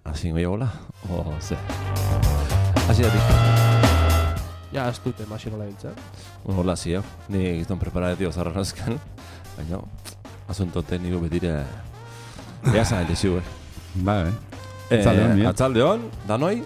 Así me hola. O ze. Así da. Ja, ez dute masinola biltzen. Bueno, hola, sí, ni gizton preparatio zarrazkan. Baina, asunto tekniko betire... Ea zain deziu, Ba, Atzaldeon, mia. Atzaldeon, danoi?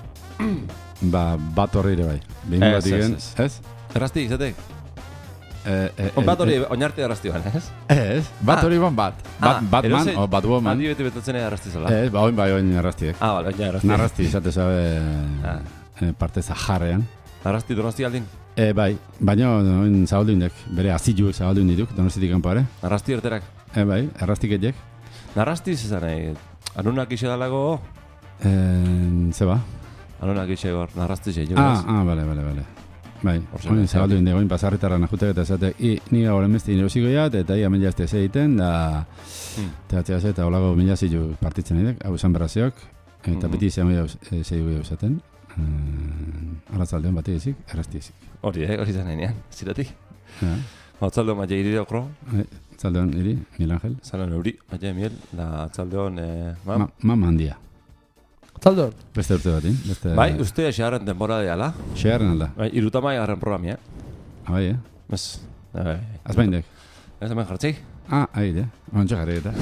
Bat horri ere bai. Behin bat igen, ez? Errasti, izatek? Bat hori, oinarte errasti ban, ez? Ez, bat hori ban bat. Batman, o Batwoman. Adi beti betatzen errasti zela. Ez, ba, oin bai oin errastiek. Bale, oin errasti. Narrasti, izate zabe parte zaharrean. Arrasti donosti aldin? Bai, baina oin zabaldundek, bere aziluek zabaldun dituk, donostitik kanpoare. Arrasti erterak? Bai, errastiketiek. Narrasti zezan, anunak ise dalago? Zeba? Anunak ise gor, narrasti ze, bale. Bai, oin zabaldun dugu, oin pasarritarra najutek eta zatek, ni gaur emezti nerosikoiat, eta ia mila este zeiten, da... Teatzea ze, eta holago mila zilu partitzen edek, hau esan berraziok, eta beti izan mila zeigu eusaten. Arratzaldeon bat egizik, errazti egizik. Hori zan enean, ziratik. Atzaldeon maia iri okro. Atzaldeon iri, Miguel Ángel. Atzaldeon euri, maia Miguel, da atzaldeon... Mama handia. Atzaldeon? Beste urte batin. Bai, uste xeharren temporada ala. Xeharren alda. Bai, irutamai garren programia. Bai, Ez. Azpaindek. Ez hemen jartzei? Aire, ontsa jarri eta.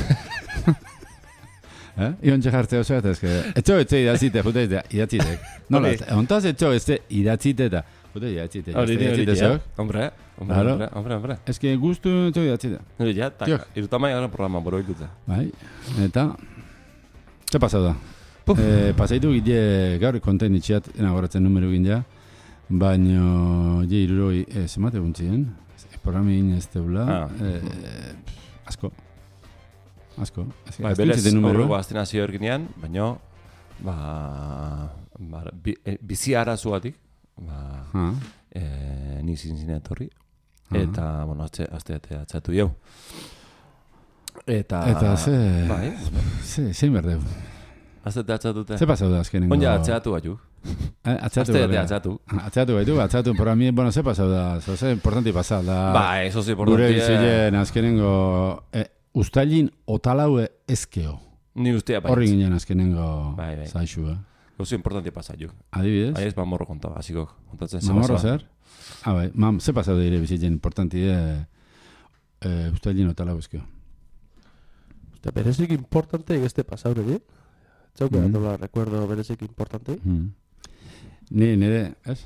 Iontxe jartzea oso eta ezke, etxe idatzite, jute idatzitek. Nola, ontaz etxe idatzite eta, jute idatzite. Hombre. Ezke guztu etxe idatzite. Nire ja, irutamai garen programa boro hilutza. Bai, eta, ze pasau da? Pasaitu gide gaur konten itxiat, enagoratzen numero gindea, baino, iruroi, zemate guntzien, programi ez teula, Asko. Bai, belez, horrego astinazio erginean, baina, bizi arazuatik, ni zinzine etorri, eta, bueno, atzatu jau. Eta zein berdeu? Azte atzatute? Ze pasau da azkenengo? Onja atzatu baitu. Atzatu baitu, por a mi, bueno, ze pasau da, ze importanti pasau da. Ba, eso ze importanti. Gure bizilen azkenengo... Uztailin otalaue ezkeo. Ni ustea baitz. Horri ginen azkenengo zaixua. Oso importanti pasa jo. Adibidez? Aiz mamorro kontaba, hasiko kontatzen. Mamorro zer? Bai, ze pasau da ire bizitzen importanti uztailin otalaue ezkeo. Berezik importante egeste pasaure di? Txauke datola recuerdo berezik importante? Nire, ez?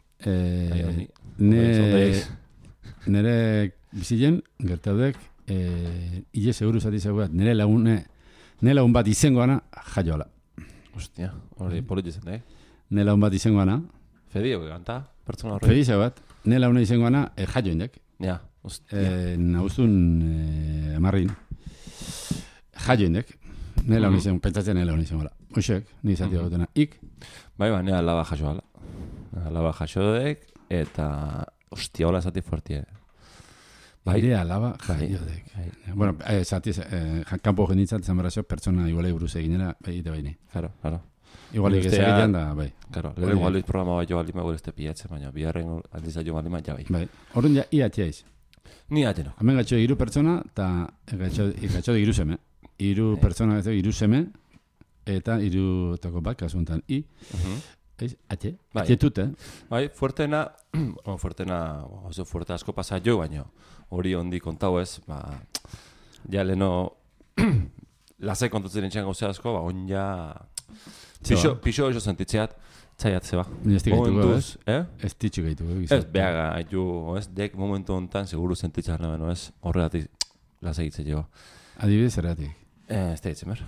Nire bizitzen gertaudek ile seguru zati zegoat, nire lagun bat izengoana jaioala. Ostia, hori polititzen, Nire lagun bat izengoana. Fedio, ganta, pertsona horre. Fedi zegoat, nire lagun izengoana jaioindek. Ja, ostia. Naguztun amarrin. Jaioindek. Nire lagun izengoana, pentsatzen nire lagun izengoana. Oixek, nire zati gotena. Bai, nire alaba jaioala. Alaba jaioek, eta ostia, hola zati fuertie. Baire alaba jaiodek. Bueno, kanpo genitzat, zanberazio, pertsona igualei buruz eginera, egite baini. Claro. Igualei gezagilean da, bai. Claro, lehen igualiz programa bai jo balima gure este piatzen, baina biharren aldiza jo balima ja bai. Bai, horren ja, iatzeiz. Ni ateno. Hemen gatxo iru pertsona, eta gatxo iru seme. Iru pertsona, iru seme, eta iru toko bat, kasuntan, atxetute. Bai, fuertena, oso fuerte asko pasa jo, baina hori ondi kontau ez, ja leno, lasai kontatzen entxean gauze asko, on ja, pixo eso sentitzeat, txaiat zeba. Momentuz, ez titxu gaitu. Ez, behaga, ez, dek momentu honetan, seguru sentitzea nabeno ez, horregatik lasai hitze jo. Adibidez erratik? Ez da hitzen ber.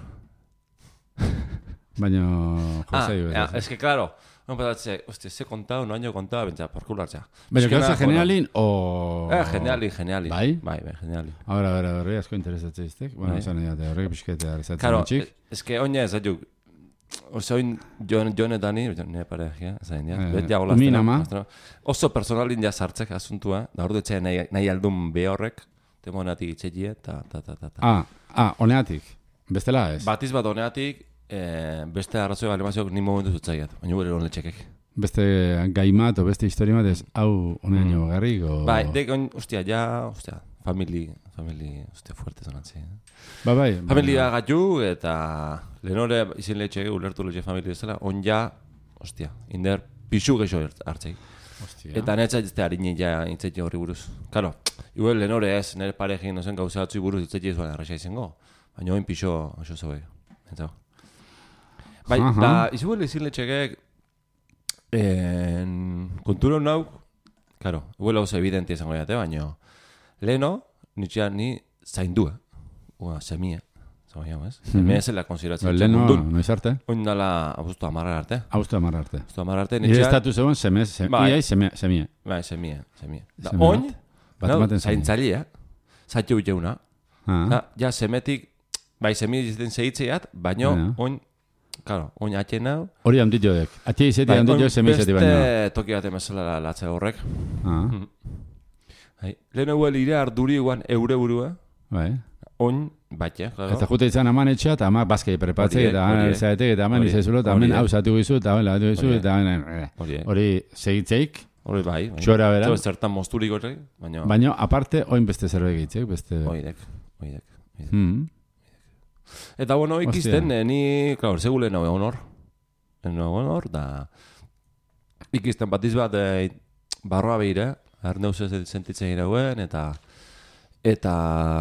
Baina, jozai ez que, claro, no patatze, hostia, se contado, no año contado, bentsa, parkulartza. Baina, gauza genialin, o... Genialin. Bai? Bai, genialin. Ahora, horri asko interesatzea iztek. Bueno, esan edate, horrek pixketea rezatzen claro, txik. Es que oina ez ajuk, oin jonetani, nire pareja, zain, bet ja hola. Minama. Oso personalin ja sartzek asuntua, da hor dutxe nahi aldun behorrek, temoneatik itxegie, honeatik. Bestela ez? Batiz bat honeatik, beste arrazoi galemazioak ni momentu zutzaiat, baina gure hon letxekek. Beste gai mat o beste historia mat ez, hau honean jo garrik o... Bai, dek, ostia, famili, uste, fuerte zonantzi. Bai. Familia gatu, eta lehenore izin lehetxe ulertu lehetxe familia ezela, on ja, ostia, inder pixu geixo hartzei. Eta netzat ez da harin ja intzaiti horri buruz. Karo, igual lehenore ez, nire parekin nozen gauza batzu buruz intzaiti zuen arraxa izango, baina oin pixo oso zoe. Bai, da, izuel izin lehetxekek, kontura nau, karo, igual oso evidente izango jate, baina leheno, nitxean ni zaindua, semie. Semie zela konsideratzen. Leheno, noiz arte? Oin dala abuztu amarra arte. Abuztu amarra arte. Nire estatu zegoen semie. Bai, semie. Da, oin, zaintzalia, zaitu jeuna. Ja, semetik, bai, semie izten zehitzeiat, baina oin, claro, oin atxe nau. Hori handit jodek. Atxe izeti handit jodek semie izeti baino. Beste toki bat emezela latze horrek. Lehen eguel ire arduri eguan eure burua. Bai. Oin, batxe, claro. Eta jute izan aman etxea, eta amak bazkei prepatzei, eta aman zaetek, eta aman izazulo, eta aman hausatu gizu, eta aman lagatu gizu, eta aman hori segitzeik. Hori bai. Txora bera. Zertan mozturik horrek, baina... Baina, aparte, oin beste zerbait egitzeik, beste... Oidek. Eta bueno, ikizten, ni, claro, segule nago egon hor, da... Ikizten batiz bat, barroa behire, arneuz ez sentitzen irauen, eta...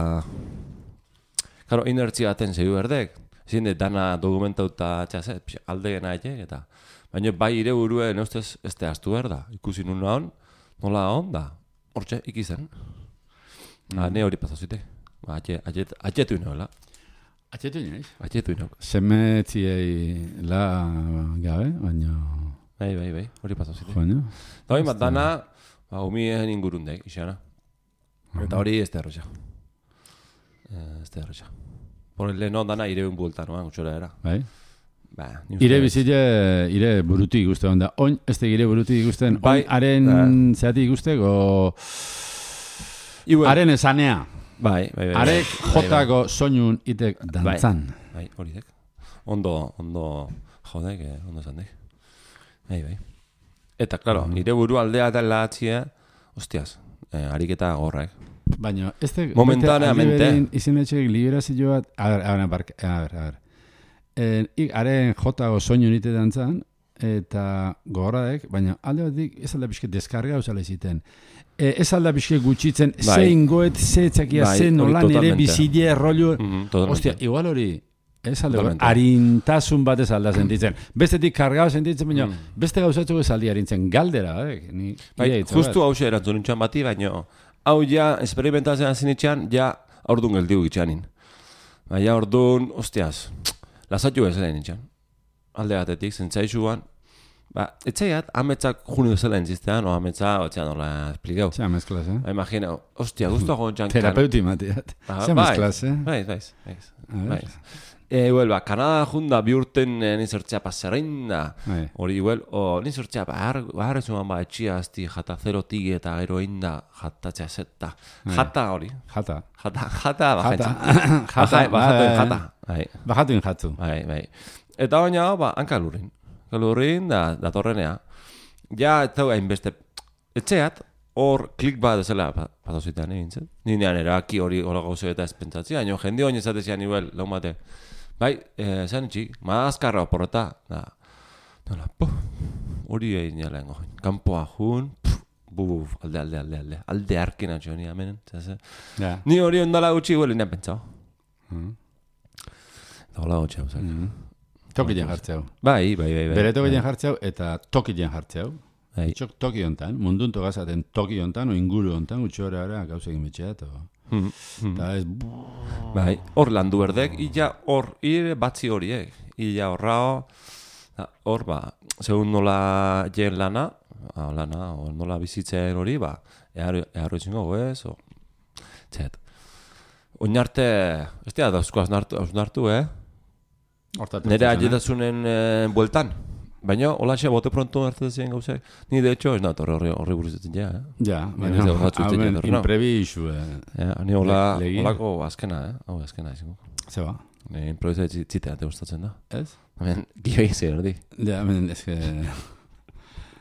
Claro, inertzia aten zeu berdek. Zinde, dana dokumentauta txazet, alde gena eta... Baina bai ire burue neustez ez te astu behar da. Ikusi nuna hon, nola hon da. Hortxe, ikizen. Ne hori pasazute. Atxetu inoela. Atxetu inoiz? Atxetu inoela. Semetziei la gabe, baina... Bai, hori pasazute. Baina? Da hori bat dana, humien ingurundek, isana. Eta hori ez da erroxa. Por el leheno dana ire un bueltan, gutxora era. Bai? Ire bizile, ire buruti ikuste onda. Oin, ez da ire buruti ikusten, oin haren zeati ikusteko, haren esanea. Bai. Arek jotako soinun itek dantzan. Bai, hori dek. Ondo jodek, ondo zandek. Bai. Eta, klaro, ire buru aldea eta lahatzia, hostiaz, ariketa gorrak. Baina, ez da... Momentaneamente. Izin etxek liberazio bat... A ver. Haren jotago soinu nite dantzan, eta gogoradek, baina alde batik ez alda pixke deskarga usala iziten. Ez alda pixke gutxitzen, zein goet, ze txakia, ze nolan ere bizide rollo... Ostia, igual hori... Ez alde goet, harintasun bat ez alda sentitzen. Bestetik kargao sentitzen, baina beste gauzatxo ez aldi harintzen galdera. Justu hau xe erantzun nintxan bati, baina... Hau ja, esperimentatzen zinitxean, ja, aurdun geldiu gitxanin. Baina aurdun, ostiaz, lasatu bezala nintxan. Alde batetik, zentzaizuan. Etxaiat, ametzak juni bezala entziztean, o ametza, otxean nola esplikau. Zea mezklas, Imagina, ostia, guztuago ontxan... Terapeuti matiat. Zea mezklas, Bai. Kanada junda bi urten nizortzea paserrein da. Hori igual, nizortzea bahar ezuan etxia azti jata zerotik eta eroin da jatatzea zeta. Jata hori. Jata bajatuen jatzu. Bai. Eta baina, hankalurin. Hankalurin da torrenea. Ja, eta hainbeste etxeat, hor klik bat ezela patozitean egintzen. Ninean eraki hori hola gauzo eta ez pentsatzea. Jende hori ezatezian igual, laun bate. Bai, zan itxik, mazkarra oporreta, hori egin jala engo, kanpoa jun, alde arkina txo, ni amenen, ni hori ondala gutxi huel inean pentsao. Eta hola gutxi hau, Tokien jartzeau. Bai. Bere tokien jartzeau eta tokien jartzeau. Txok toki hontan, mundun togazaten toki hontan, o inguru hontan, gutxora ara gauzegin betxea, Bai, hor landu berdek, illa hor, batzi horiek, illa horrao, hor, segun nola jen lana, o nola bizitzen hori, eharro itxingo goez, txet. Oinarte, ez dira dauzko hausnartu, nire aietasunen bueltan. Baina, holaxe, bote pronto hartzen gauzak. Ni, de hecho, ez nato horri buruzetzen ja, Ja, baina, imprebisu. Ni holako azkena, hau azkena izango. Zeba? Improvizu txitea te gustatzen da. Ez? Hemen, gio izan, erdi. Ja, hemen, ez que...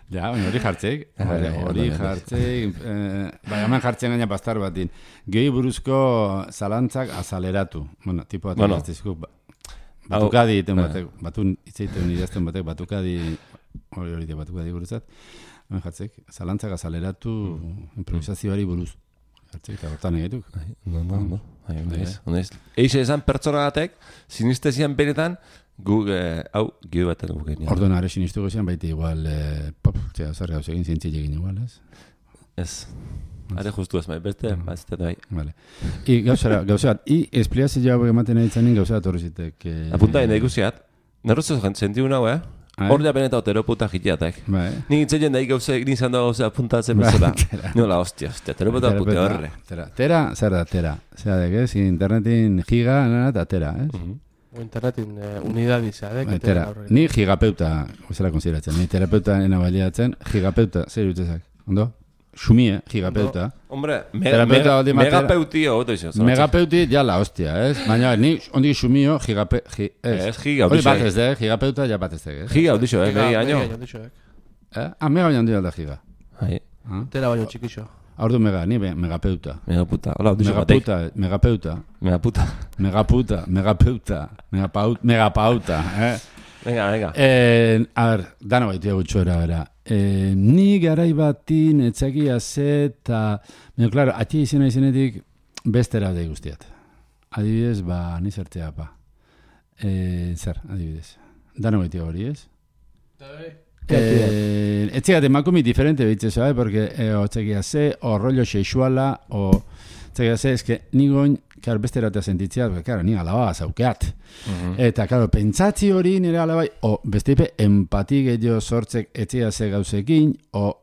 Ja, hori jartzeik. Hori jartzeik. Bai, hemen jartzen gaina bastar batin. Gehi buruzko zalantzak azaleratu. Bueno, tipo bat egaztizku. Batukadi iten batek, batun itzeiten idazten batek, batukadi buruzat. Hemen jartzeik, zalantzak azaleratu improvisazioari buruz. Jartzeik, eta hortan egituk. No. Honez. Eixe esan pertsona batek, sinistezian benetan, guk, hau, gio baten guk genial. Orduan, are sinistuko zian, baita igual, zer gauz egin, zientzilekin igual, ez? Ez. Are justu ez, beste, bazte bai. Vale. I gauza bat, espliazio hau ematen nahi zanen gauza bat horri zitek. Apunta egin da ikusiat, nerrozo sentiu nau, hor ja beneta teroputa jitiatek. Nik itzeien da gauza egin izan da gauza apuntatzen bezala. Nola, hostia, teroputa pute horre. Tera, zer da, tera. Zer da, ez? Internetin giga, eta tera, ez? Internetin unidadiza, tera. Ni gigapeuta, bezala konsideratzen. Ni terapeuta ena baliatzen, gigapeuta, zer jutzezak, ondo? Xumie, gigapeuta. Hombre, megapeuti oto izo. Megapeuti, ja la hostia, ez? Baina, ni ondik xumio, ez giga hori bat ez de, gigapeuta, ja bat ez de. Giga audixo, megi año. Mega baino handia da giga. Tera baino txikixo. Ordu mega, ni megapeuta. Megaputa, hola, audixo batek. Megapeuta. Megapauta, Venga. A ver, dano baitu gutxora, bera. Ni garai batin etzakia ze eta... Claro, atxe izenetik bestera da guztiat. Adibidez, ni zertzea, zer, adibidez. Dano baitu hori, ez? Etzigat, emakumit diferente behitze, porque etzakia ze, o rollo sexuala, o... Etzakia ze, ez que nigoin... Claro, beste eratea sentitzea, porque, claro, ni alaba zaukeat. Eta, claro, pentsatzi hori nire alabai, o beste empati gehiago sortzek etzea ze gauzekin, o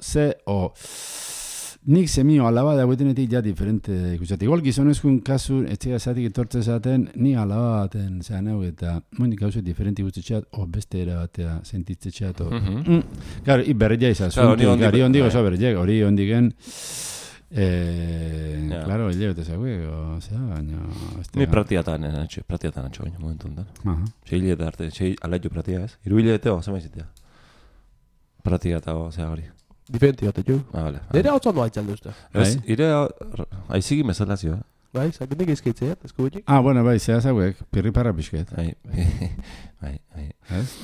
nik semio alaba da guetenetik ja diferente ikusatik. Igual gizonezkun kasu, etzea zatik etortze zaten, ni alaba baten zean hau, eta moinik gauzek diferente ikustitxeat, o beste eratea sentitzitxeat, Claro, berreia izazun, hori ondik oso berreia, hori ondiken... Claro, el llevo te sabe, o sea, baina mi pratiatan atxo baina momentu hontan. Sei arte, alaio pratia, ez? 3 hilabete zenbait zitea. Pratiata, o sea, hori. Diferente bat jo. Vale. Dera otzan doa itzaldu uste. Ez, ire aizigi mesalazio, Bai, zakenik izkeitzea, eskubitik. Bueno, bai, zehaz hauek, pirriparra pixket. Bai. Ez?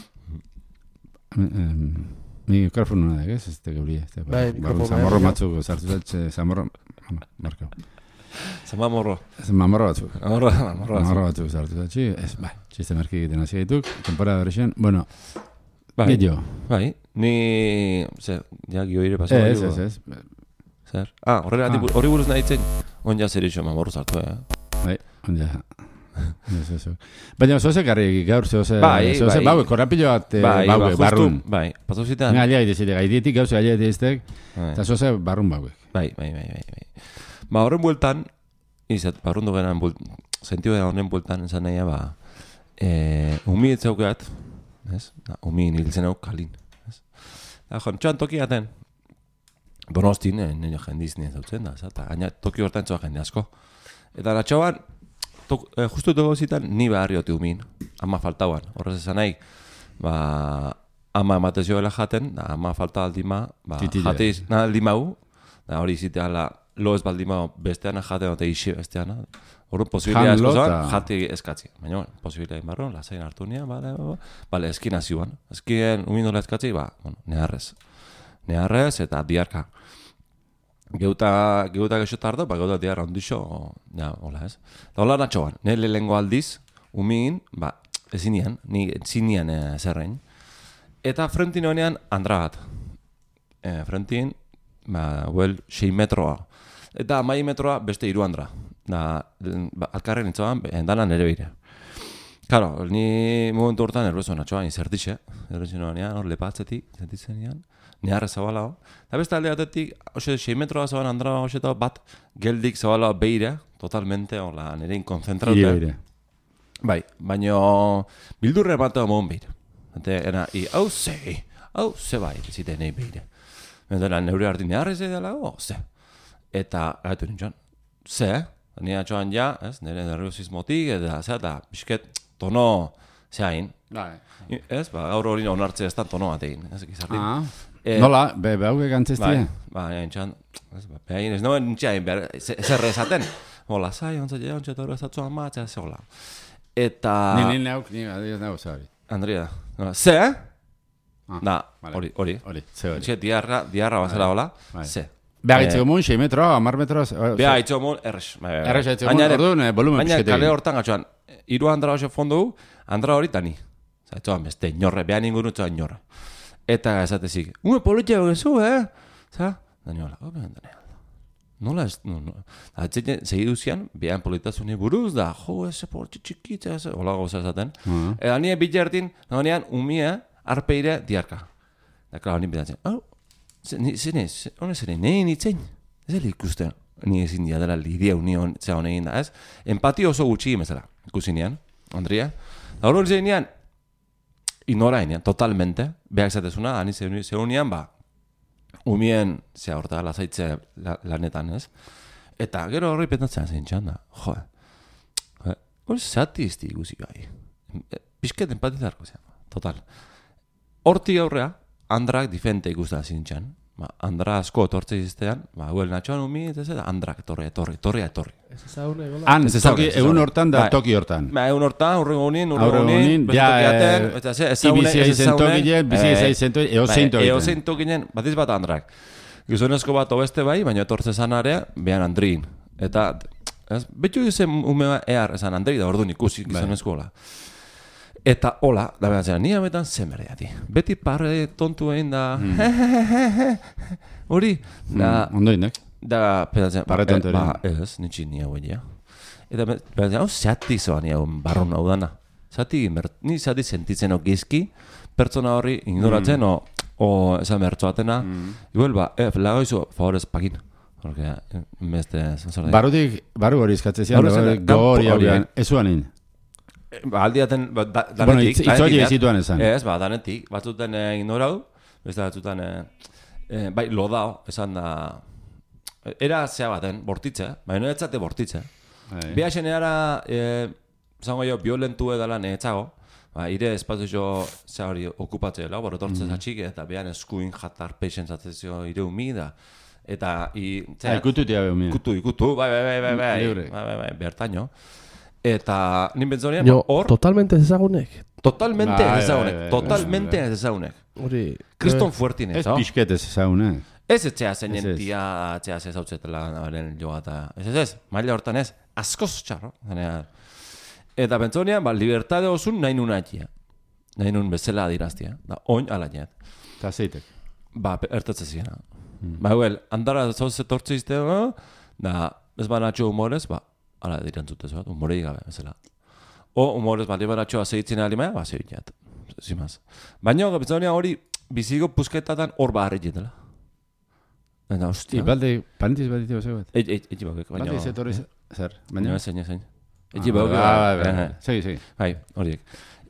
Mi mikrofonu nadak, ez? Ez teguria. Bai, mikrofonu. Zamorro matzuk, sartu zatxe, zamorro... Marko. Zamorro batzuk. Zamorro batzuk sartu zatxe. Ez, bai, txiste merki egiten hasi gaituk. Temporada berrexen. Bueno, gehiago. Bai, ni... Ja, gioire pasau. Ez. Zer? Horri buruz nahi zen. Onja zer iso, mamorro sartu, Bai, onja... Baina zoze garri gaur zoze baue, korrapillo bat baue, barrun. Bai, pasau zitan. Galia idezile, gaidietik gauze galia ideztek, eta zoze barrun bauek. Bai. Horren bueltan, barrun dugenan, sentio da horren bueltan, esan nahia, umi etzaukeat, umi niltzen hau kalin. Txoan toki gaten, Donostin, nio jendiz nien zautzen da, eta gaina toki hortan txoa jende asko. Eta natxoan, justu dugu zitan, ni beharriote umin, ama faltauan. Horrez esan nahi, ama ematezioela jaten, ama falta aldima, jateiz aldimau, hori zitea lo ez baldimau bestean jaten, eta isi bestean. Horren posibilia eskozoan, jate eskatzi. Baina, posibilia inbarron, lasain hartu nian, bale, eskin azioan. Eskien umindola eskatzi, neharrez eta diarka. Geuta gexo tardo, geuta diarra ondixo, hola ez. Eta hola natxoan, nire lehengo aldiz, umin, ezinian, ni zinian zerrein. Eta frentin honean, andra bat. Frentin, 6 metroa. Eta 2 metroa beste 3 andra. Alkarren itzoan, dana nire beire. Karo, ni momentu hortan erbezo natxoan, izertixe. Erbezo honean, hor lepatzetik, sentitzen nian. Neharre zabalao. Eta beste alde batetik, 6 metroa zaban andra bat, geldik zabalao beire, totalmente, hola, nire inkonzentraute. Beire. Bai, baina bildurre bateo mohon beire. Eta, hau ze bai, zite nahi beire. Eta, neure harti neharre ze dela, ze. Eta, gaitu nintzen, ze, nire atxoan ja, nire nerviosismotik, eta, bisket, tono, zehain. Ez, gaur hori onartze ez da tono bat egin. Nola, hauek antzestia? Entxan, behain ez noen entxain, zer esaten. Hola, zai, ontsa toro ezatzuan matzea, ze hola. Eta... Ni nago, zabi. Andrea, ze, Da, hori. Ze hori. Entxe, diarra bazela hola, ze. Beha gaitzeko mun, 6 metro, 10 metro... Beha gaitzeko mun, errex. Errex gaitzeko mun, orduan, volumen piskete. Baina kale hortan gatxoan, 3 andra hoxe fondu, andra hori tani. Zaitzoan beste, inorre, beha ningun utzoan inorre. Eta esatezik, politia gezu, Za, Daniola, nola ez, Atzeiten, segiduzian, behan politazune buruz, da, eze politxe txikitza, hola gauza esaten. Eta nire bitxertin, nagoenean, umia, arpeire diarka. Da, klar, nire bitatzen, zene, nahi nitzen, ez da ikusten, nire ezin dia dela lidia union, zea honekin da, ez? Empati oso gutxi imezela, ikusinean, Andrea. Da, hori zeinean, ignorainean, totalmente, behak zatezuna, ani zeunian, umien, zea horta, lasaitze lanetan, ez? Eta gero horri petatzen zein txanda, hori zati izti ikusi gai. Pisket empatizarko zean, total. Horti aurrea, Andrak difente ikusten zein txan. Andra asko etortze iztean, huel natxoan umi, eta Andrak etorri. Ez ezagun egola? Han, egun hortan da toki hortan. Egun hortan, urrengo unin, Ibizia izentokinen, eozein tokinen, batiz bat Andrak. Gizonezko bat obeste bai, baina etortze zanarea, behan Andriin. Eta, betu izen umea ehar esan Andri, da orduan ikusi gizonezko hola. Eta hola, da behar zera, ni ametan zemerdeati. Beti parre tontu egin da, hori, da... Ondoinek? Da, pedatzen, parre tontu egin. Ez, nitsi ni hau egia. Eta pedatzen, hau zati zoan hau barron hau dana. Ni zati sentitzen gizki, pertsona horri ignoratzen, o esan bertzoatena. Igual, lagoizu, favorez, pakin. Porque, beste... Baru hori izkatzen zian, gogori hau egan, ez zuanin. Aldiaten, danetik. Bueno, itzoli ezituan esan. Ez, danetik. Batzuten ignorau, beste batzuten, bai, lodao, esan da... Era zea baten, bortitze, baina ez zate bortitze. Beha xeneara, zango jo, violentu edala nehetzago, ire espazio jo zea hori okupatze dela, borretortze zatxik, eta behan eskuin jatar peixen zatzezio ire humi da. Eta, ikutu tia behu mi. Ikutu, bai, bertaino. Eta nin bentzonean, hor... Totalmente ez ezagunek. Totalmente ez ezagunek. Hori... Kriston fuertin ez, Ez pixket ez ezagunek. Ez etxea zeinen tia, etxea zezautzetela nabaren joa eta... Ez, maila hortan ez, askoz txarro. Eta bentzonean, libertade osun nahi nun aitia. Nahi nun bezala adiraztia. Oin ala net. Eta zeitek? Ertatze ziena. Andara zauz etortze iztea, da ez banatxo humorez, ala dirantzute zuat, humorei gabe, bezala. O humorez bali baratxoa zeitzen alimea, zeitzat. Zimaz. Baina, gabitzonia hori, bizigo pusketatan hor baharri jetela. Eta, ostia. Balde, parentis bat ditu zeu bat? Egi baukek, baina... Balde zetorri zer? Baina, zein. Egi baukek. Segi. Bai, horiek.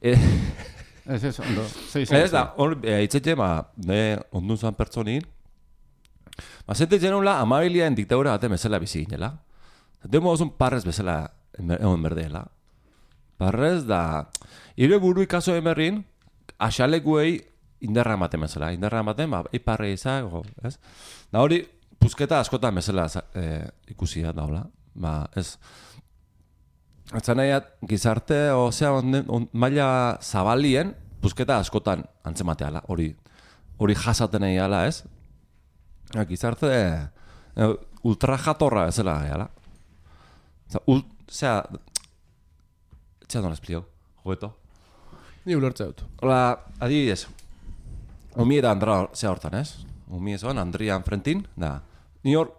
Ez, ondo. Ez da, hor, itzete, ondun zuan pertsonin, zente genula amabiliaen diktadura bate bezala bizi ginela. Demo osun parrez bezala egon berdeela. Parrez da... Ire buru ikaso emerrin, asalekuei indarra ematen bezala. Indarra ematen, parre izako, ez? Da hori, pusketa askotan bezala ikusia daula. Ez... Atzanaiat, gizarte, maila zabalien, pusketa askotan antzemateala. Hori jasaten egiala, ez? Gizarte... ultrajatorra bezala egiala. Zea non esplio, joeto. Ni ulertza dut. Hola, adibidez. Umi da Andra zea hortan, ez? Umi ezoan, Andrian frentin, da. Ni hor...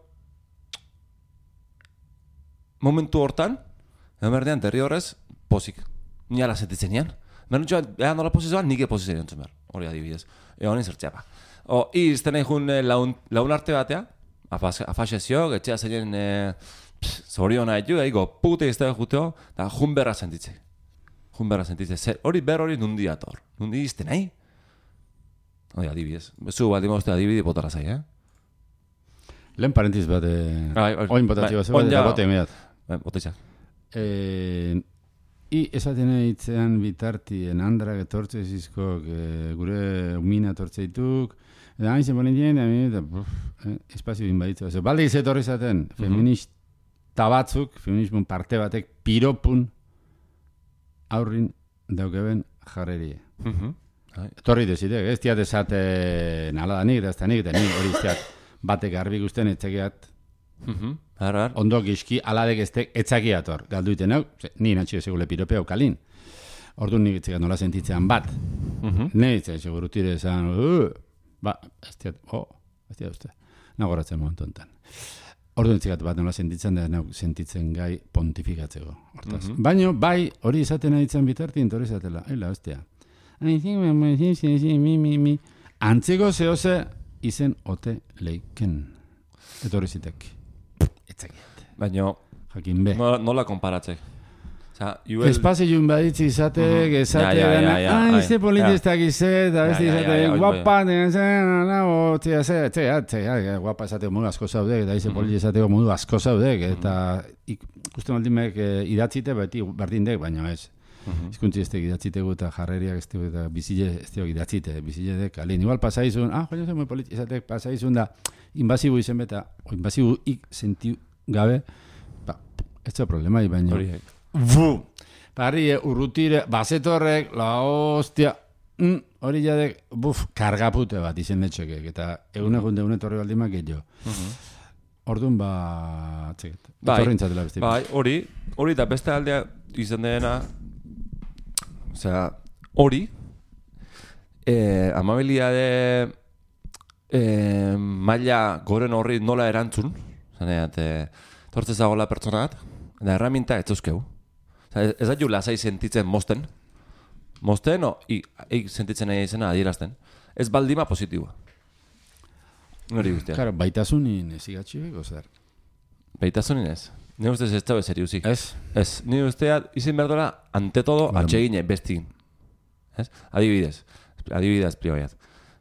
Momentu hortan, emerdean, derri horrez, pozik. Ni ala sentitzen nian. Merentxoan, nola pozizoan, nike pozitzen nian zumer. Hori adibidez. Honen zertzea ba. Izten egin laun arte batea, afaxezio, getxea zeinen... Zoriona etu, pute iztega juteo, eta junberra sentitze. Hori nundi ator. Nundi izte nahi? Hori adibidez. Bezu bat imozte adibidi botara zai, Lehen parentiz bat, oin botatzi bat, eta bote emiat. Bote izan. esaten hitzean bitartien andrak etortze zizko, gure umina etortze dituk, eta hain zen bolintien, espazio bin baditzu. Balde izetorri zaten, feminista batzuk, feminismo parte batek, piropun aurrin daukeben jarrerie. Torri dezitek, ez tiat esaten aladanik, eta nik hori izteat batek garbi guztien etxekiat. Ondo gizki aladek etxakiat hor. Galdu iten hau, ni natxio segule piropea ukalin. Orduan nik etxekiat nola sentitzean bat. Ne itxekiat segurutire esan, ez tiat uste. Nagoratzen momentu enten. Orduan etxekiat bat nola sentitzen da, sentitzen gai pontifikatzeko. Baina, bai, hori izaten aditzen bitartien, hori izatela. Eila, hostia. Antzeko zehose izen ote leiken. Eta hori zitek. Etzakiat. Baina, jakin be. Nola konparatzek? Espazioen baditzi izatek, izate politistak izet, izate guapa, guapa izateko modu asko zaudek, eta ize politizateko modu asko zaudek, eta uste maldimek idatzite, beti berdindek, baina ez. Izkuntzi ez teg idatzitegu eta jarreriak ez teg eta bizile ez teg idatzite, bizile dek, alin, igual pasaizun, joan zen moi politizatek pasaizun da, inbasibu izen beta, o inbasibu ik sentiu gabe, ez da problema, baina... Parri urrutire, bazetorrek, la hostia, hori jadek, kargapute bat izen netxekek, eta egun etorri baldimak jo. Orduan, txeket, etorri intzatela besti. Bai, hori da beste aldea izan dena, osea, hori, amabiliade maila goren horri nola erantzun, zaneat, tortzezagola pertsona bat, da erraminta ez euskeu. Ez da ju lasai sentitzen mosten, sentitzen nahi izena adierazten. Ez baldima positiua. Nori guztia. Claro, baitasunin ezigatxibek, ozer? Baitasunin ez. Ni ustez ez dabe seriuzik. Ez? Ez. Ni usteat izin behar dola, ante todo, atsegine, bestin. Ez? Adibidez pribaiat.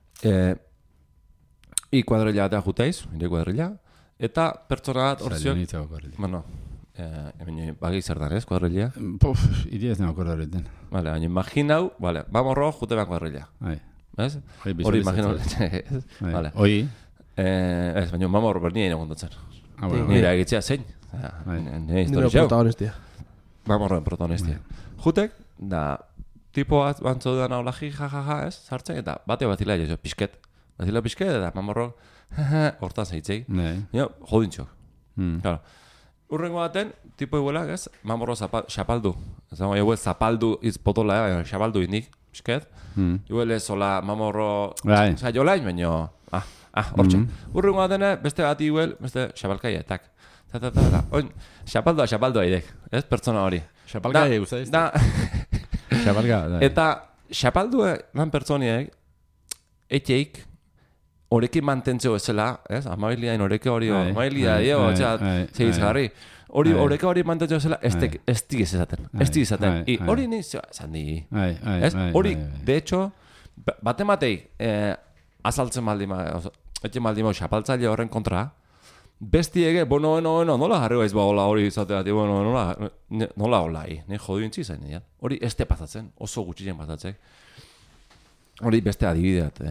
Kuadrilla batea juteiz, nire kuadrilla, eta pertsona bat orziok... Bueno, bagi zer dan, ez, kuadrilla? Iri ez nago kuadrilla. Vale, baina imaginau, vale, bamorro, jute ban kuadrilla. Ez? Hori imaginau. Vale. Hoi? Ez, baina mamorro bernia ino kontatzen. Nire egitzea zein. Nire protagonistia. Mamorroen protagonistia. Jutek, da, tipo bat bantzo dudan hau lagi, jajaja, ez, sartzen, eta bate batila jo, pisket. Batila pisket, eta mamorro, hortan zeitzei. Jodintxok. Claro. Urrengo baten, tipo iguelak, ez, mamorro xapaldu. Ez dago, iguel zapaldu izpotola, xapaldu indik, pisket. Iguel ez, hola, mamorro, jolain, baino, hortxe. Urrengo baten, beste bat iguel, beste xapalkaia, tak. Oin, xapaldu haidek, ez, pertsona hori. Xapalkaia guztaizte. Xapalka, eta xapaldu lan pertsoniek, etxeik, horekin mantentzeo ezela, ez? Amabiliain horeke hori, amabilia dio, segiz jarri. Horeke hori mantentzeo ezela, ez tig ez ezaten. Hori niz, zandi. Hori, de hecho, batematei, azaltzen maldima, etxe maldima, xapaltzaile horren kontra, bestiege, bueno, nola jarri baiz ba hola hori izatea, nola hola, ne jodu intzi zain, hori ez te pasatzen, oso gutxien pasatzek. Hori beste adibideat,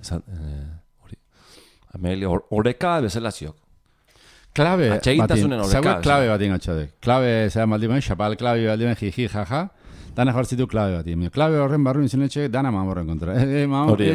horeka bezalaziok. Klabe batin, klabe batin atxadek. Klabe, zera maldimen, xapal klabe baldimen, jiji, jaja, dana jartzitu klabe batin. Klabe horren barru inzinetxek, dana mamorren kontra. Hori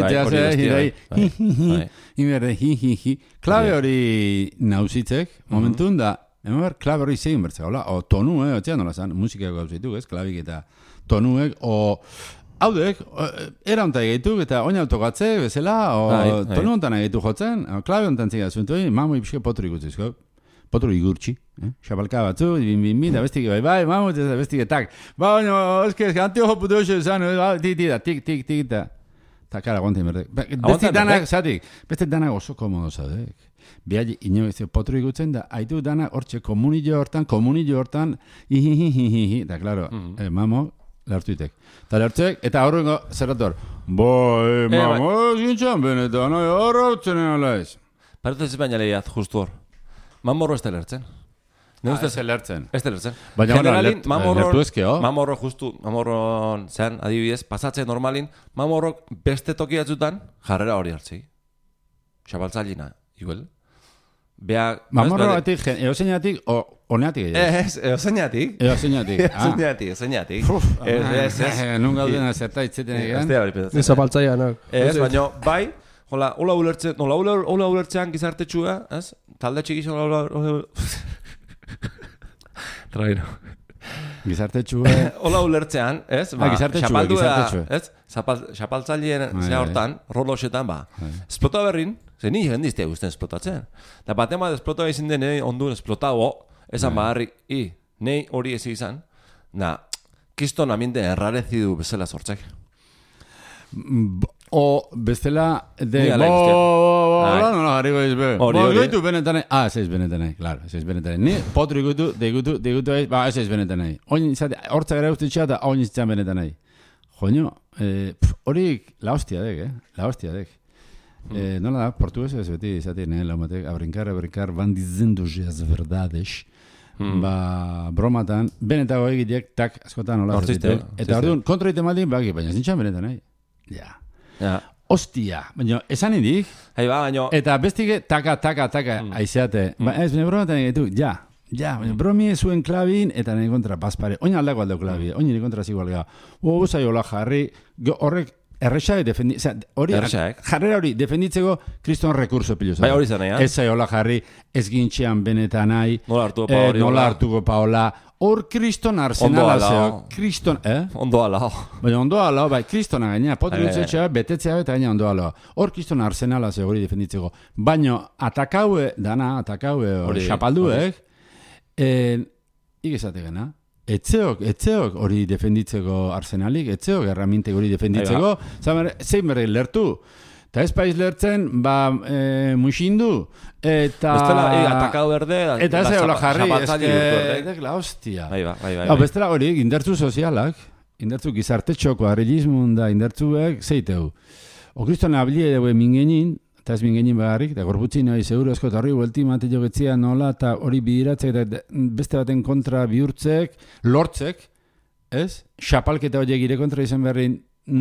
klabe hori nauzitzek, momentun da, hemen klabe hori zegin bertzak, hola, o tonu, otxean nola zan, musikako gauzituk, ez, klabik eta tonuek, o... Haudek, era hontan egeituk eta oin autogatze, bezala, tonu hontan egeitu jotzen, klabe hontan ziga zuntu, mamu ipske potru ikutzizko, potru igurtxi, xapalka batzu, bin, da bestik, bai, mamu, eta bestik, tak, baina, eske, antiojo putu hoxe, zan, tik, eta kara, guantin berdek. Bestik danak, zatik, bestik danak oso komodo zadek. Biali, inoiz, potru igutzen da, haitu danak hortxe komunillo hortan, da, klaro, mamu, lartuitek. Eta lartuek, eta horrengo zerrator. Bai, mamo, zintzen benetan, horra utzenen ala ez. Paratu ez baina lehiat, justu hor. Mamorro ez da lertzen. Ez lertzen. Ez lertzen. Baina lertu ezkeo. Mamorron zean, adibidez, pasatzen normalin, mamorrok beste tokiatzutan jarrera hori hartzi. Xabaltzailina, igual. Mamorroatik, eoseinatik, honeatik egin. Ez, eoseinatik. Eoseinatik. Nun gaudena zerta itzeten egin. Ez zapaltzaianak. Ez, baina, bai, hola ulertzean gizartetxua, ez? Talde txikiz hola Traino. Gizartetxua. Hola ulertzean, ez? Gizartetxua. Ez? Zapaltzaileen zea hortan, rolosetan, esplota berrin, ze ni jendiztea guztien esplotatzen. Da batema esplota izin den ondun esplotao, esan baharri, nei hori ez izan, kiston aminte errarezidu bezala sortzak. O bestela de hariko izbe. Goitu benetan nahi. Ez eiz benetan nahi, claro, ez eiz benetan nahi. Ni potru ikutu eiz, ez eiz benetan nahi. Oin izate, hortza gara ustitxea eta oin iztean benetan nahi. Joño, horik la hostia dek. Nola da, portugues ez beti izate, laumatek, a brincar, van diciendo as verdades. Bromatan, benetago egiteak, tak, askotan nola. Eta orduan, kontra egiten maldin, baina ez nintxan benetan nahi. Ja. Ostia, baina, esan indik. Baina. Eta bestige, taka, aizeate. Ez, baina bromatan egitu, baina bromi zuen klabin, eta nire kontra paspare. Oin aldako aldeo klabi, oin nire kontra zigual gara. Uzai hola jarri, horrek errexaek jarrera hori defenditzeko kriston rekurso pilu. Bai hori zanea. Ez zai hola jarri, ez gintxean benetan nahi. Nola hartuko paola. Hor kriston arsenala zeo. Kriston, Ondo alao. Baina ondo alao, bai, kristona gaina. Potrutzea, betetzea eta gaina ondo alao. Hor kriston arsenala zeo hori defenditzeko. Baina atakaue, hori xapalduek, ikesate gana. Etzeok hori defenditzeko arsenalik, etzeok erramintek hori defenditzeko. Zein berri lertu. Eta ez paiz lertzen, muxindu, eta... Bestela, atakau berde, eta ez hola jarri, ez la hostia. Bai. Bestela hori, indartzu sozialak, indartzu gizartetxoko arrelismun da indartzuek, zeiteu. Okriston abilie dugu mingenin, eta ez mingenin bagarrik, eta gorputzin hori seguro esko, eta hori huelti mate jogetzea nola, eta hori bidiratzek, eta beste baten kontra bihurtzek, lortzek, ez? Xapalketa horiek gire kontra izan berrin,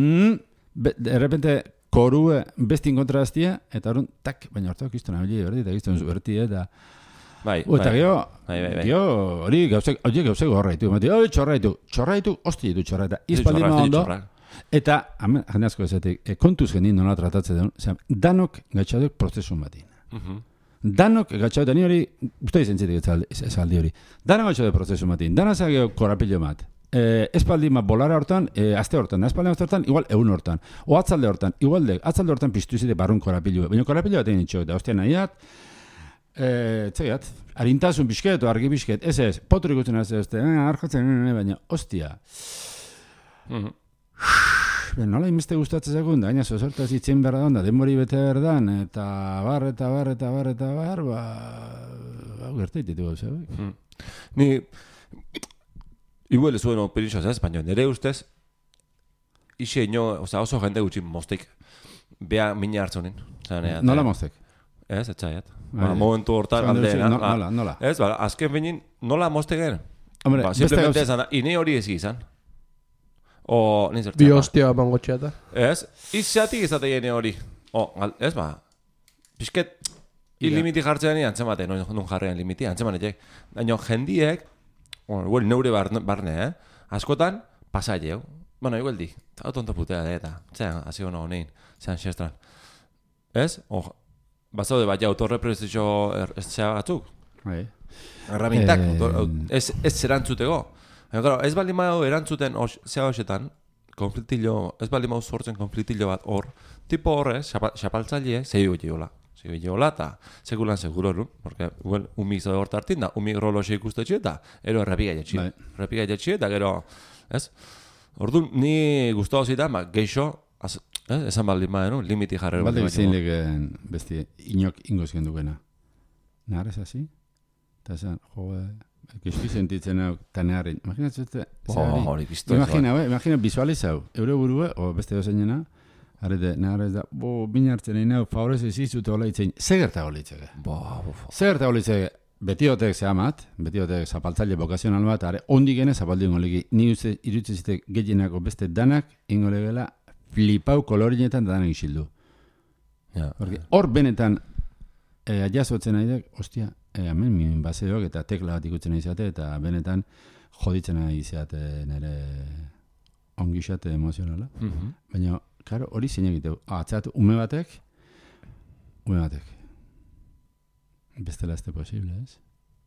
de repente... Korue bestin kontra aztia, eta horren, baina hortu kiston abili berdi, eta kiston zuberti, eta... Eta gero, hori gauzek horreitu, txorraitu, hosti ditu txorraita, izpaldin ondo, eta, jende asko ezatik, kontuz genin nola tratatzen duen, danok gatxaduk prozesun batin. Danok gatxaduk, da ni hori, uste izentzitik ezaldi hori, danok gatxaduk prozesun batin, danazak korapillo bat, espaldima bolara hortan, azte hortan, espaldima hortan, igual egun hortan. O atzalde hortan, atzalde hortan piztu izite barrun korapilu. Baina korapilu bat egin txok, da ostia nahiat, harintasun bisket o argi bisket, ez, potru ikutzen ez, arjotzen, baina, ostia. Nola inbeste gustatzen zekun, da, gaina sozortaz itzen behar da, denbori bete behar dan, eta bar, hau gertaititu gauza. Ni... Igual zuen opinioz ez, baina nire ustez oso jende gutxi mostek bea mina hartzonin. Nola mostek? Ez, etxaiat. Momentu hortan aldeena. Nola? Ez, azken benin, nola mosteken? Simplemente esan da, ine hori ez izan. Bi hostia mangotxeata. Ez, izatik izateien hori. Ez, pixket, limiti jartzean antzematen, non jarrean limiti, antzemanetek. Baina jendiek, neure barne, askotan, pasaileu. Bueno, igual di, tonto putea da eta, zean, hasi hona honein, zean xestran. Ez? Bazaude bat ja autorrepresizio zea batzuk. Erramintak, ez erantzuteko. Ez baldin badu erantzuten zea hoxetan, ez baldin badu sortzen konfliktillo bat hor, tipo horrez, xapaltzaileek, zei goitiola. Eta sekulan seguro, porque umik zode hor tartin da, umik roloxe ikustetxe eta ero errepiga jatxi eta gero, ez? Orduan, ni guztua zitan, geixo, esan baldin baden, limiti jarrero. Baldin zein legen besti inok ingozken dukena. Nahar ez hasi? Eta esan, gizki sentitzen hau, tanearen, imaginatzen, imagina visualizau, eure burue, o beste dozeinena, Arrete, nahara ez da, bina hartzen egin hau, favorez ez izute hola itzen, zer gerta hola itzeke? Zer gerta hola itzeke? betiotek zehamat, betiotek zapaltzaile bokazional bat, are ondik gene zapaldu ingo legi. Ni uste irutzezite gehienako beste danak ingo legela flipau kolorinetan danak isildu. Hor benetan jasotzen nahi ostia, hemen min baseok eta tekla bat ikutzen nahi izate, eta benetan joditzen nahi izate nire ongixate emozionala. Baina, karo, hori zein egiteu. Atzat, ume batek, bestela este posible, ez?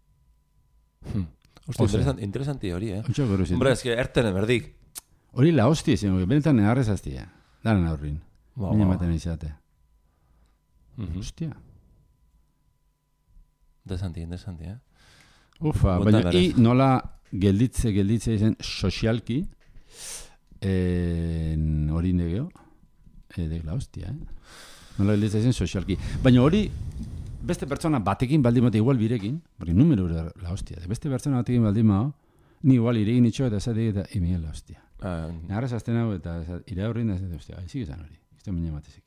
Hostia, interesanti hori, Hombre, es que ertenen berdik. Hori la hostia, benetan negarrez hastia. Daren aurrin. Mina maten izate. Hostia. Interesanti, Ufa, baina, nola gelditze izen sozialki, hori negeo, la hostia, Nola gelditze izen sozialki. Baina hori, beste pertsona batekin baldin mate igual birekin, porque numero la hostia, beste pertsona batekin baldin mao, ni igual iregin itxo eta esatik eta imien la hostia. Nagarra zazten hau eta ira horrein da ez hostia, aizik esan hori, izten baina matezik.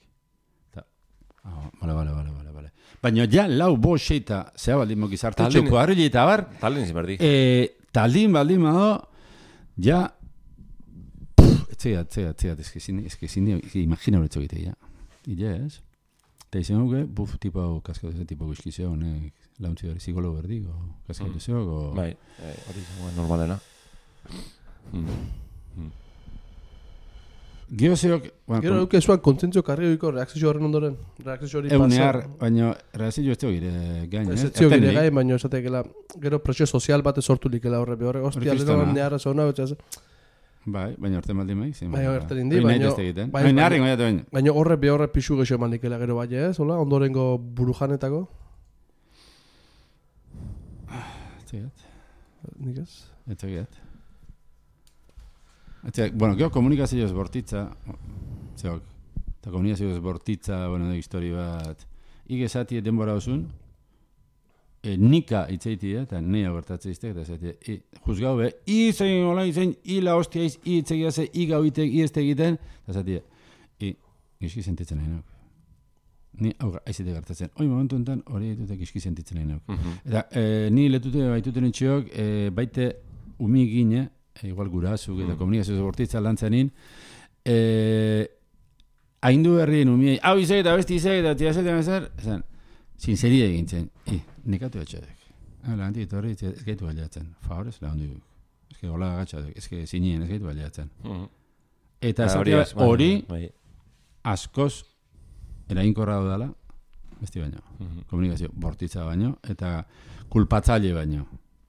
Vale. Baina ja lau bo xeita zea baldin moki zartu txoko arreli eta bar. Taldin ziberdi. Taldin baldin mao, ja, etxegat, imagina hori txogite, ja. Ila ez? Eta izan hauke, tipo hau kaskatu eze, tipo guzkizeo, honek launtzi hori zikolo berdik, o kaskatu zeok, Bai, hori izan normalena. Geozeok... Gero euke zuan kontzentzio karrioiko reakzio horren ondoren. Reakzio hori pasa. Eunear, baina reakzio ez teo gire gain, ez teo gire gain, baina esatekela, gero presio sozial bat sortu likela horre behorre. Ostia, leheno neharra zona, betxaz. Bai, baina orten baldi maik. Baina orten indi, baina horre behorre pixu gexo eman likela gero bai ez, hola, ondorengo burujanetako. Etxegat. Nik ez? Etxegat. Bueno, gero komunikazioz bortitza, zeok, eta komunikazioz bortitza, bueno, histori bat, igezati denbora osun, nika itzeiti, eta nea bertatze iztek, eta zaitea, juzgau be, izen, hola izen, ila hostia iz, itzegiaze, igauitek, iezte egiten, eta zaitea, gizki sentitzen nahi nauk. Ni aurra, aizite gertatzen. Hoi momentu enten, hori ditute gizki sentitzen nahi nauk. Eta ni letute baituten itxiok, baite umi gine, igual gurazuk eta komunikazioz bortitza lantzanin, haindu berrien umiei, hau izek eta besti izek eta tiazetan ezer, esan, sinceria egintzen, nekatu atxadek. Lantik etorri, ez gaitu baliatzen. Favorez, lagundu, ez que hola agatxadek, ez que zinien, ez gaitu baliatzen. Eta hori, askoz, erainkorra dudala, besti baino, komunikazio bortitza baino, eta kulpatzaile baino.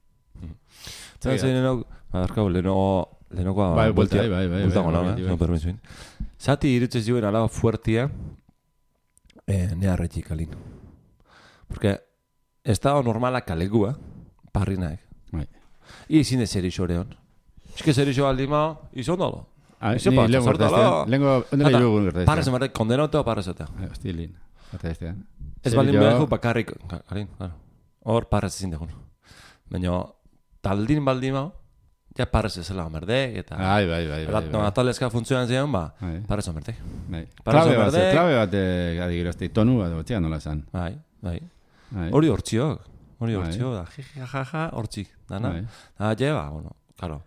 Zaten Adarkau, lehenoko... Bai, bai. No permiso. Zati irutzez joen alaba fuertia neharretxik alin. Porque estado normala kalegua, parrinaek. Bai. I zine zerixo leon. Ez que zerixo aldi mao, izo ondalo. Ni lehen gortaztean. Ondela jugu gortaztean. Parrez emate, kondenauta o parrezota. Hosti, lehen. Gortaztean. Ez baldin beharko bakarrik, alin, hor parrez ezin degun. Baina, taldin baldin mao, ja parrez ezela omerdek, eta... Bai. Atalezka funtzionan ziren, parrez omerdek. Klabe bat adigirozte, tonu bat, botxea nola zan. Bai. Hori hortziok, da, jajaja, hortzik, dana. Lleva, bueno, claro,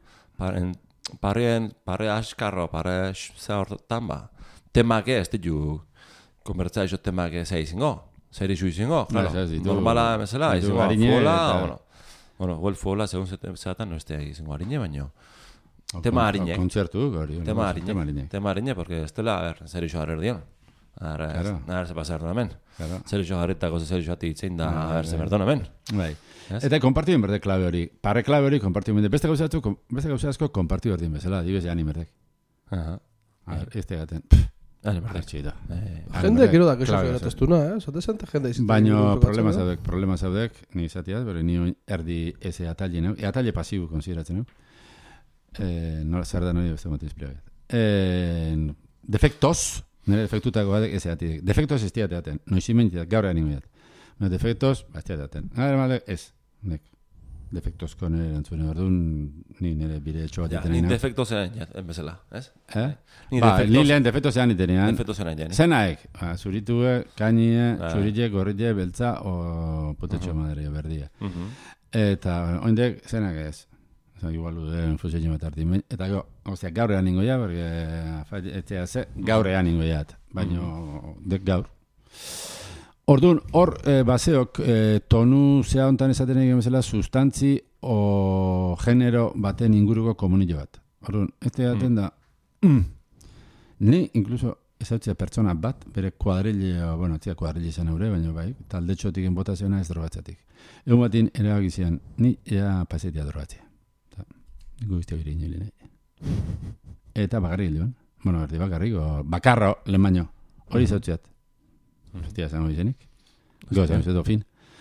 parre askarro, parre za hortan, temak ez, ditu, konbertza iso temak ez izingo, zer isu izingo, claro, normala emezela, izingo, fuola, bueno, igual fuola, segun zeratan, no estea izango harine, baino. Tema harinek. Kontzertu, hori. Tema harinek, porque ez dela, zer iso harrer dian. Nahar ze pasar hemen. Zer iso harretako zer iso hati itzein da, ze berdon hemen. Bai. Eta konpartibuen berde klabe hori. Parre klabe hori konpartibuen berde. Beste gauza asko konpartibu berdin bezala, dibes jani berdek. Ez tegaten. Jende gero da kexo gerateztuna, Zatezante jende izan. Baina problema zaudek, ni izatiaz, bero ni erdi eze atalle, no? Atalle pasibu konsideratzen, no? Nola zer da nori beste moten espliagat. Defektoz, nire defektutako batek eze atidik. Defektoz ez tiateaten, noizimen gaur animoiat. Defektoz, ez tiateaten. Ez, nek. defektozko nire erantzune berdun, ni nire bire etxo bat iten egin. Ni defektozean bezala, ez? Ni lehen defektozean iten egin. Defektozean egin. Zenaek, zuritue, kainie, txurile, gorrile, beltza, o putetxo madere berdia. Eta oindek, zenak ez? Igual duden fusein bat hartin. Eta gaurrean ningo ja, porque gaurrean ningo ja, baina dek gaur. Orduan, hor baseok tonu zea hontan esaten egin bezala sustantzi o genero baten inguruko komunillo bat. Orduan, ez teaten da, ni inkluso ezautzea pertsona bat, bere kuadrille, bueno, tia kuadrille izan aurre, baina bai, talde txotiken botazioa ez drogatzatik. Egun batin, erabakizian, ni ea pasetia drogatzea. Niko guztiak ere inoile nahi. Eta bakarrik joan. Bueno, erdi bakarrik, bakarro, lehen baino. Hori zautzeat. Hostia, zango izenik. Goza, ez edo fin.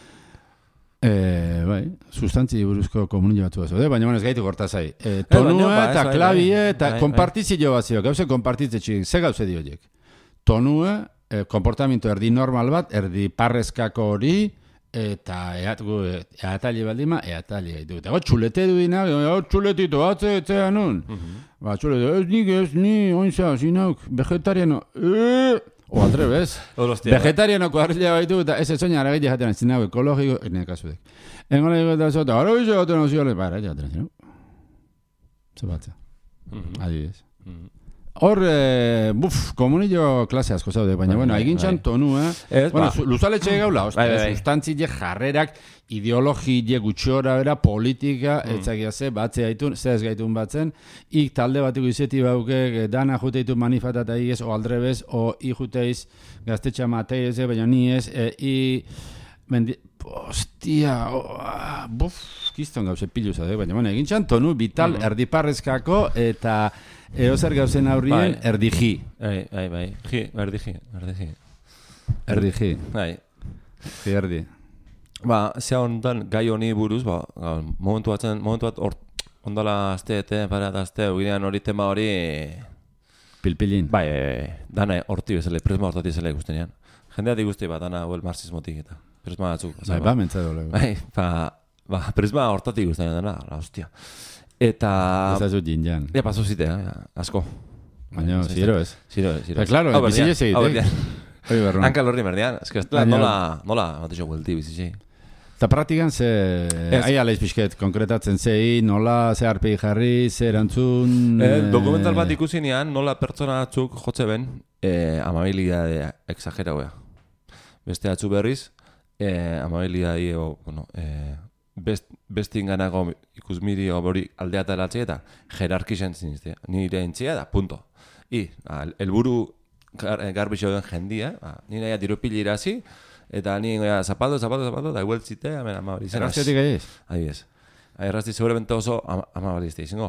Bai, sustantzi buruzko komunio batu bazo. Baina ez gaitu gortazai. Tonua eta klabie eta konpartizio bat zio. Gauze konpartitze txik. Ze gauze dioiek. Tonua, komportamentu erdi normal bat, erdi parrezkako hori, eta eataile baldima, eataile gaitu. Eta txulete du dina, txuletitu, etzea nun. Txulete, ez ni, oinza, zinauk, vegetariano, o aldrebez. Vegetariano kuadrilla baitu, eta ez zoina aragit jaten zinauk, ekologiko, ene kasudek. Engola digo eta zota, arabizo gaten oziole, ba, aragit jaten zinauk. Zebatza. Adibidez. Hor, komunillo klase asko zaude, baina, bueno, egintxan tonu, bueno, luzaletxe gaula, sustantzile jarrerak, ideologile gutxora bera, politika, etzakia ze, batze haitun, ze ez gaitun batzen, ik talde batiko izeti bauke, dana juteitu manifatata igez, o aldrebez, o juteiz gaztetxa mateiz, baina ni ez, hostia, kiston gauze pilu zaude, baina, bueno, egintxan tonu, vital, erdiparrezkako, eta eozer gauzen aurrien, erdiji. Bai, erdiji. Erdiji. Bai. Erdi. Zea honetan, gai honi buruz, momentu bat ondala azte, parat azte, uginean hori tema hori... Pilpilin. Bai, dana horti bezala, prisma hortati bezala ikustenean. Jendeat ikuste bat, dana huel marxismotik eta prisma batzuk. Bai, mentzado lego. Bai, prisma hortati ikustenean dana, hostia. Eta... Ez da zut jinjan. Ja, paso zite, asko. Baina, ziro ez. Ziro. Claro, bizile segite. Hankal horri merdian. Ez que nola, mateixo guelti bizitxe. Eta praktikan ze... Ai alaiz pixket, konkretatzen zei, nola ze arpegi jarri, ze erantzun... Dokumental bat ikusinean, nola pertsona batzuk jotze ben, amabilidade exagerauea. Beste atzu berriz, amabilidade, bueno... bestin ganako ikusmiri hori aldeata eratzi eta jerarkisen zinizte. Nire entzia da, punto. Elburu garbixo den jendia, nire dirupili irazi, eta nire zapaldo, da igueltzite, amabilizena. Erraztiotik egez? Adibidez. Errazti seguramente oso amabilizte izango.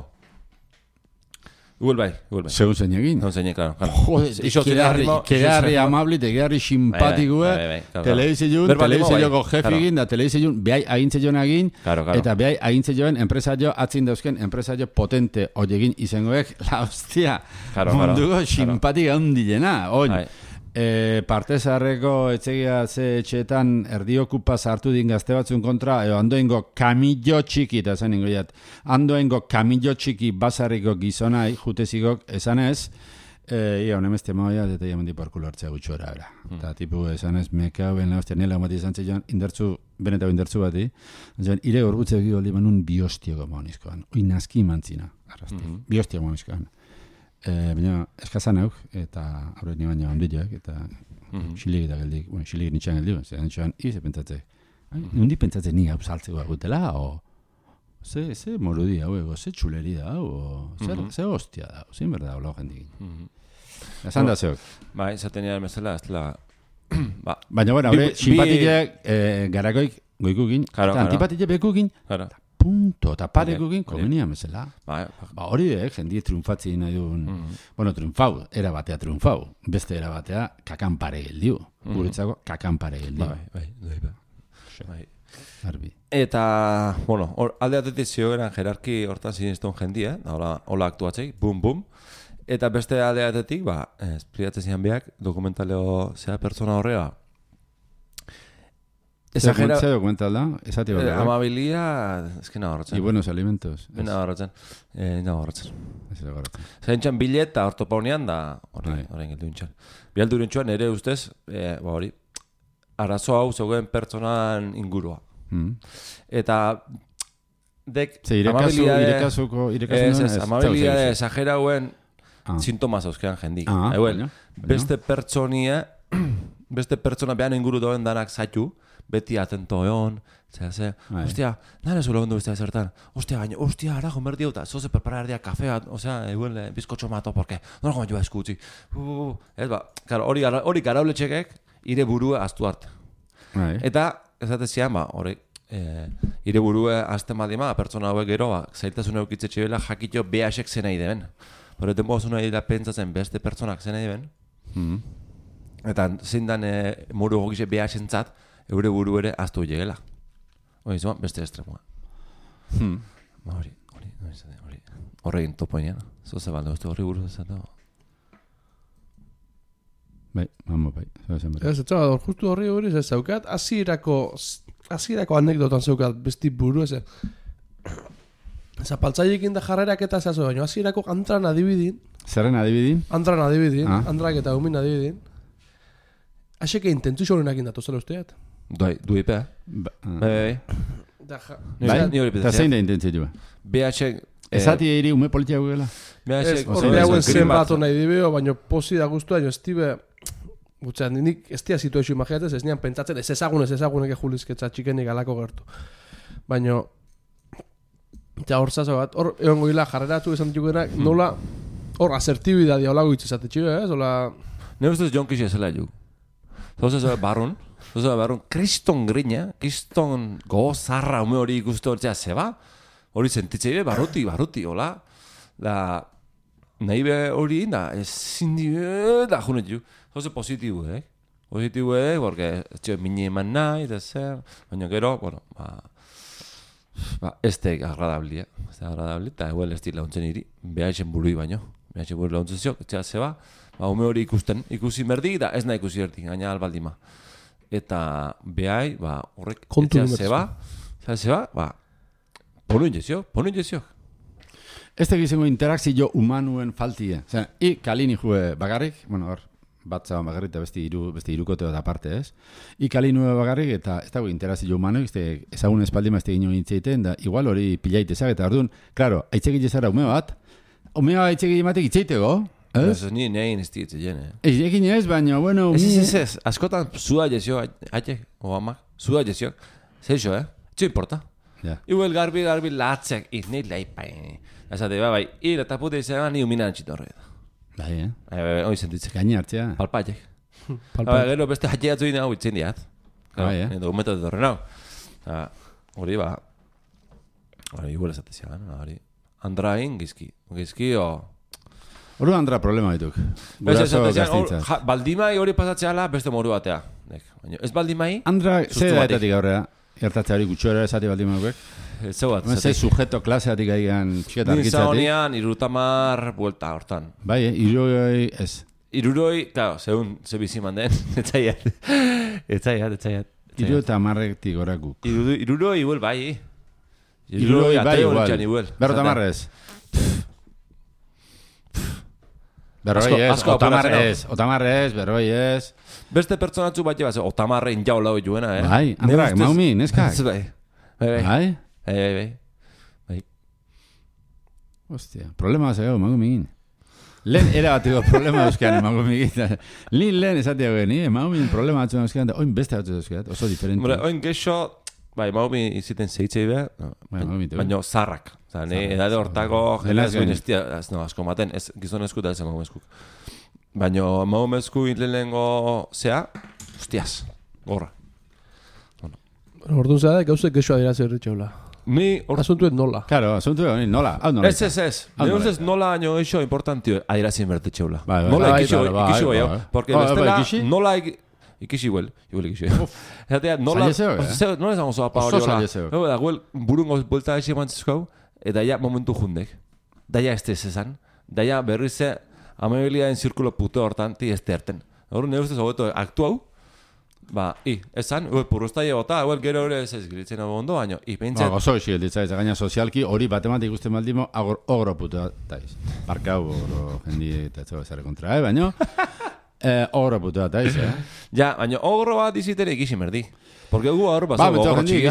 Igual bai. Segun zein egin. Segun zein, claro. Joder, kegarri amabli, kegarri simpatikue, telebizioko jefigin, da telebizion, behai agintze joan agin, eta behai agintze joan enpresaio, atzin dauzken enpresaio potente oiegin izangoek, la hostia, munduko simpatika hundilena, oin. Partezarreko etxegia ze etxeetan erdiokupa sartu din gazte batzun kontra, andoengo kamillo txiki, eta esan ingo jat, andoengo kamillo txiki basarriko gizonai, jutezikok, esan ez, honemeste maoia, eta jaman diparkulo hartzea gutxora, era. Eta tipu esan ez, mekau, ben lauztia, nila gomati izan txean, indertzu, benetako indertzu bati, ire gorgutze egi hori banun biostioko maonizkoan, oi nazki mantzina, arrasti, biostioko maonizkoan. Baina eskazan auk, eta aurret ni baina ondiloak, eta xilig eta geldik, xilig nitxan geldik, zean nitxan, ize pentsatze. Nundi pentsatze ni hau saltzeko agutela, o ze morudi hau ego, ze txuleri da hau, ze hostia da hau, zein berda hau lau jendik. Esan da zeok. Ba, izaten nire mesela, ez dela... Baina, bueno, hori, simpatileak garakoik goikukin, eta antipatileak bekukin, punto, eta parekukin komenia mesela. Hori jendie triunfatzi nahi duen, bueno, triunfau, era batea triunfau, beste era batea kakan pare geldiu, guretzako kakan pare geldiu. Bai. Arbi. Eta, bueno, alde atetik ziogeran jerarki hortan ziniztun jendia, hola aktuatzei, bum, eta beste alde atetik, espliatzen zian behak, dokumentaleo zea pertsona horrega, Exagera... ¿Se documental da? Amabilidad... Es que nada horretzen. Y buenos alimentos. Nada horretzen. Zaintxan bilet eta ortopaunean da horrein gildu intxan. Bialdu irintxuan ere ustez, hori, arazo hau zegoen pertsonan ingurua. Eta... Amabilidade exagerauen sintoma zauzkean jendik. Beste pertsona behan inguru doen danak zaitu, beti atento egon, hostia, nare zure ondo bestea zertan, hostia, baina, hostia, ara, jomer diuta, zoze preparar dia kafea, osea, eguen bizkotxo mato, porque, nola joan joa eskutzi. Ez ba, hori garauletxekek, ire burua aztu arte. Eta, ez atezian, ba, hori, ire burua azten badima, pertsona hauek gero, zailtasun eukitze txibela, jakitio BH-ek zen nahi deben. Hore, tempo zuna da pentsatzen beste pertsonak zen nahi deben. Eta zein dan muru gogize BH-entzat, eure buru ere aztu egela. Hori zuan, beste estremoa. Horre egin topoinean. Zoze balde, uste horri buru zezatu. Bai, mamo, bai. Ez, etxabador, justu horri hori ez zaukat, azirako anekdotan zaukat besti buru ez. Zapaltzailekin da jarrerak eta zazo, baina azirako antran adibidin. Zerren adibidin? Antran adibidin, antrak eta umin adibidin. Aixeke intentu xorenak indatu zela usteat. Duipe, Bai. Eta zein da intentzioa? BH... Ezati eri ume politia gugela? Horre hauen zenbatu nahi dibeo, baina posi da guztua, jo estibe... Gutxean, nik ez dia situazio imagiatzen, ez nian pentsatzen, ez ezagunek julizketza txikenik alako gertu. Baina... Eta hor zazo bat, hor egon goila jarreratu esan dituguenak, nola... Hor asertibidadia olago itzizate txibe, Ola... Ne ustez jonkixe zela ju. Zoze barrun, kriston grina, kriston gozarra ume hori ikustu hortzea zeba, hori sentitzei barruti, hola, da, nahi be hori, da, ezin dibe, da, junet ju, zoze positibu, porque etxio mini eman nahi, da zer, baina gero, bueno, ez da agradabli, eta eguel ez di launtzen iri, behaixen burui baino, launtzen ziok, etxea zeba, ume hori ikusi merdi, da ez nahi ikusi erdi, gaina albaldima. Eta behai, horrek etxea zeba, ponu injeziok. Ez tegizengo interakzio humanuen faltie. I kalini jue bagarrik, bueno, hor, bat zaban bagarrik eta beste irukoteo da parte, ez? I kalini jue bagarrik eta ez dago interakzio humanoik, ezagun espaldima ez tegin itzeiten, da igual hori pilaitezak eta orduan, klaro, aitzegit ezara ume bat aitzegit ematek itzeiteko, ez ni nein ez dietze jene. Ekin ez, baina, bueno... Ez, askotan zua jesio, aitek, o amak, zua jesio. Zeixo, Txo importa. Igual garbi latzek, ni leipain. Ezate, bai, eta pute izan, ni huminan txitorre. Bai, hoi sentitzek. Gaini hartzea. Palpaitek. Gero beste hatiatzu ina hau itzen diat. Bai, Dokumentu de torren hau. Hori, igual ezatezia, hori. Andrain, gizki, Hori Andra problema dituk. Guraso gaztintzat. Baldimai hori pasatzeala beste moru batea. Ez baldimai... Andra, ze daetatik aurrera? Gertatzea hori gutxuera esati baldimauek? Zeu bat. Ze sujeto klaseatik aigan txiket argitzatik? Nisa honean, irutamar buelta hortan. Bai, iruroi ez. Iruroi, claro, ze biziman den. Etzaiat. Irutamarretik gorakuk. Iruroi igual bai. Iruroi bai igual. Berrotamarrez. Berroi ez, otamarre ez, berroi ez. Beste pertsonatzu bat jebaz, otamarre injau lau juena, Bai, Andrak, maumi, neskak. Bai. Hostia, problema zego, maumi. Lehen erabatiko problema euskean, maumi. Lehen esatia guen, maumi problema batzu euskean, oin beste batzu euskean, oso diferente. Oin geixo, bai, maumi iziten zeitzei be, baina zarrak. Edade hortako jela ez guen asko maten, ez gizonezku eta ez maumezku. Baina maumezku lehenengo zea, hostias, gorra. Orduan zera da, gauzek gexoa dira zer ritxeula. Asuntuet nola. Claro, asuntuet nola. Ez. Nire ustez nola año eixo importantio adierazien bertetxeula. Nola ikixi bai, porque bestela nola ikixi igual ikixi. Nola ezango zoa pa hori hola. Burungo buelta eixi emantzizko eta ja momentu jundek. Daia ez ezan. Daia berrize amabilidaden zirkulo puto hortan ti ez terten. Hor nire ustez hobeto aktu hau esan, purruztai egota, gero ere ez gilitzen ondo, baina, pentsat... Gozo esi gelditza ez, gaina sozialki hori batematik ikusten baldimo, ogro puta taiz. Barkau, ogro jendi eta etxo bezare kontra, baina, ogro puta taiz, Ja, baina ogro bat izitera ikisi merdi. Porque gu ahora pasó ogro txigia.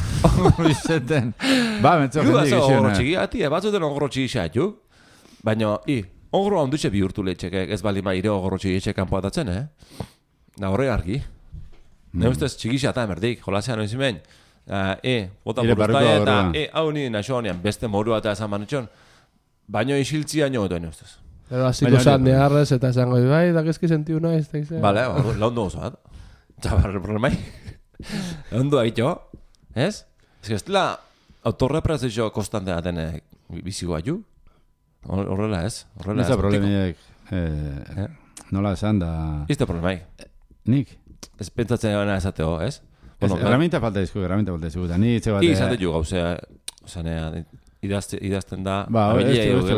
Metzo jendi ikisi. Ogro txigia, batzuten ogro txigia xatu. Baina, ogro handutxe bihurtu lehetxek, ez bali ma ire ogro txigia kanpoatatzen, Da horre argi. Ne ustez txikisa eta emerdik, jolasean noiz imen. Bota buruztai eta hau ni naxoanean beste morua eta esan manetxon. Baino isiltzia nio eto ustez. Pero hasiko zan neharrez eta esango, bai, da gezki sentiu naiz. Vale, laundu oso bat. Txabarre problemai. Laundu haitxo, ez? Ez que ez dela autorrepresio konstante daten bizigoa ju. Horrela ez. Ez da problemiek, nola esan da... Izte problemai. Nik? Ez pentsatzen gana esateo, ez? Herramienta falta izku, eta ni itxe bat... Izate ju gauzea, idazten da... Este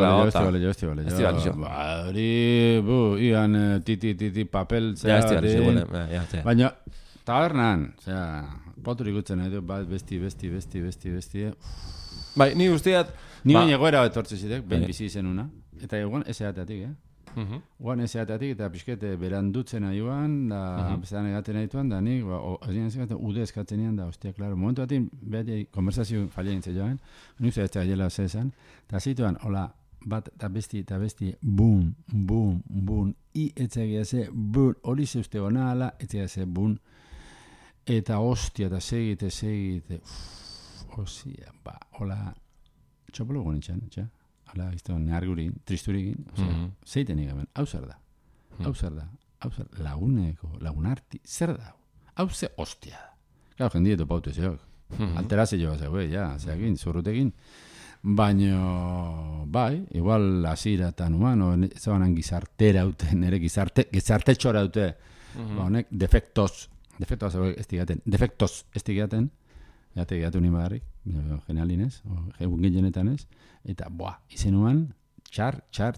ian titi papel... Ja, baina, tabernan, poturik utzen edo, besti... Bai, ni usteat... Ni baina goera etortze zitek, behin bizi izen una, eta egon eseateatik, Guan eseateatik eta pixkete berandutzen aioan, da bezadan egaten aituan, da nik, ude eskatzen ean, da, ostia, klaro, momentu batin, behati, konversazio falia gintzen joan, nik uste ez jela zezan, eta zituan, hola, bat, eta besti, bum, i etxegia ze, bum, hori zeuzte gona ala, etxegia ze, bum, eta ostia, eta segite, osia, hola, txopolo gonitxan, Hala, nehargurin, tristurikin, zeiten igamen, hau zer da, lagunarti, zer da, hau ze hostia da. Claro, jendieto paute zeok, alteraze joa zeu, zeakin, zurrutekin, baina, bai, igual asiratan human, zebanan gizarterauten, nire gizarte txoraute, honek defektos ez digaten, Gate unien badarrik, genialinez, egun gehienetan ez, eta, izenuan, txar.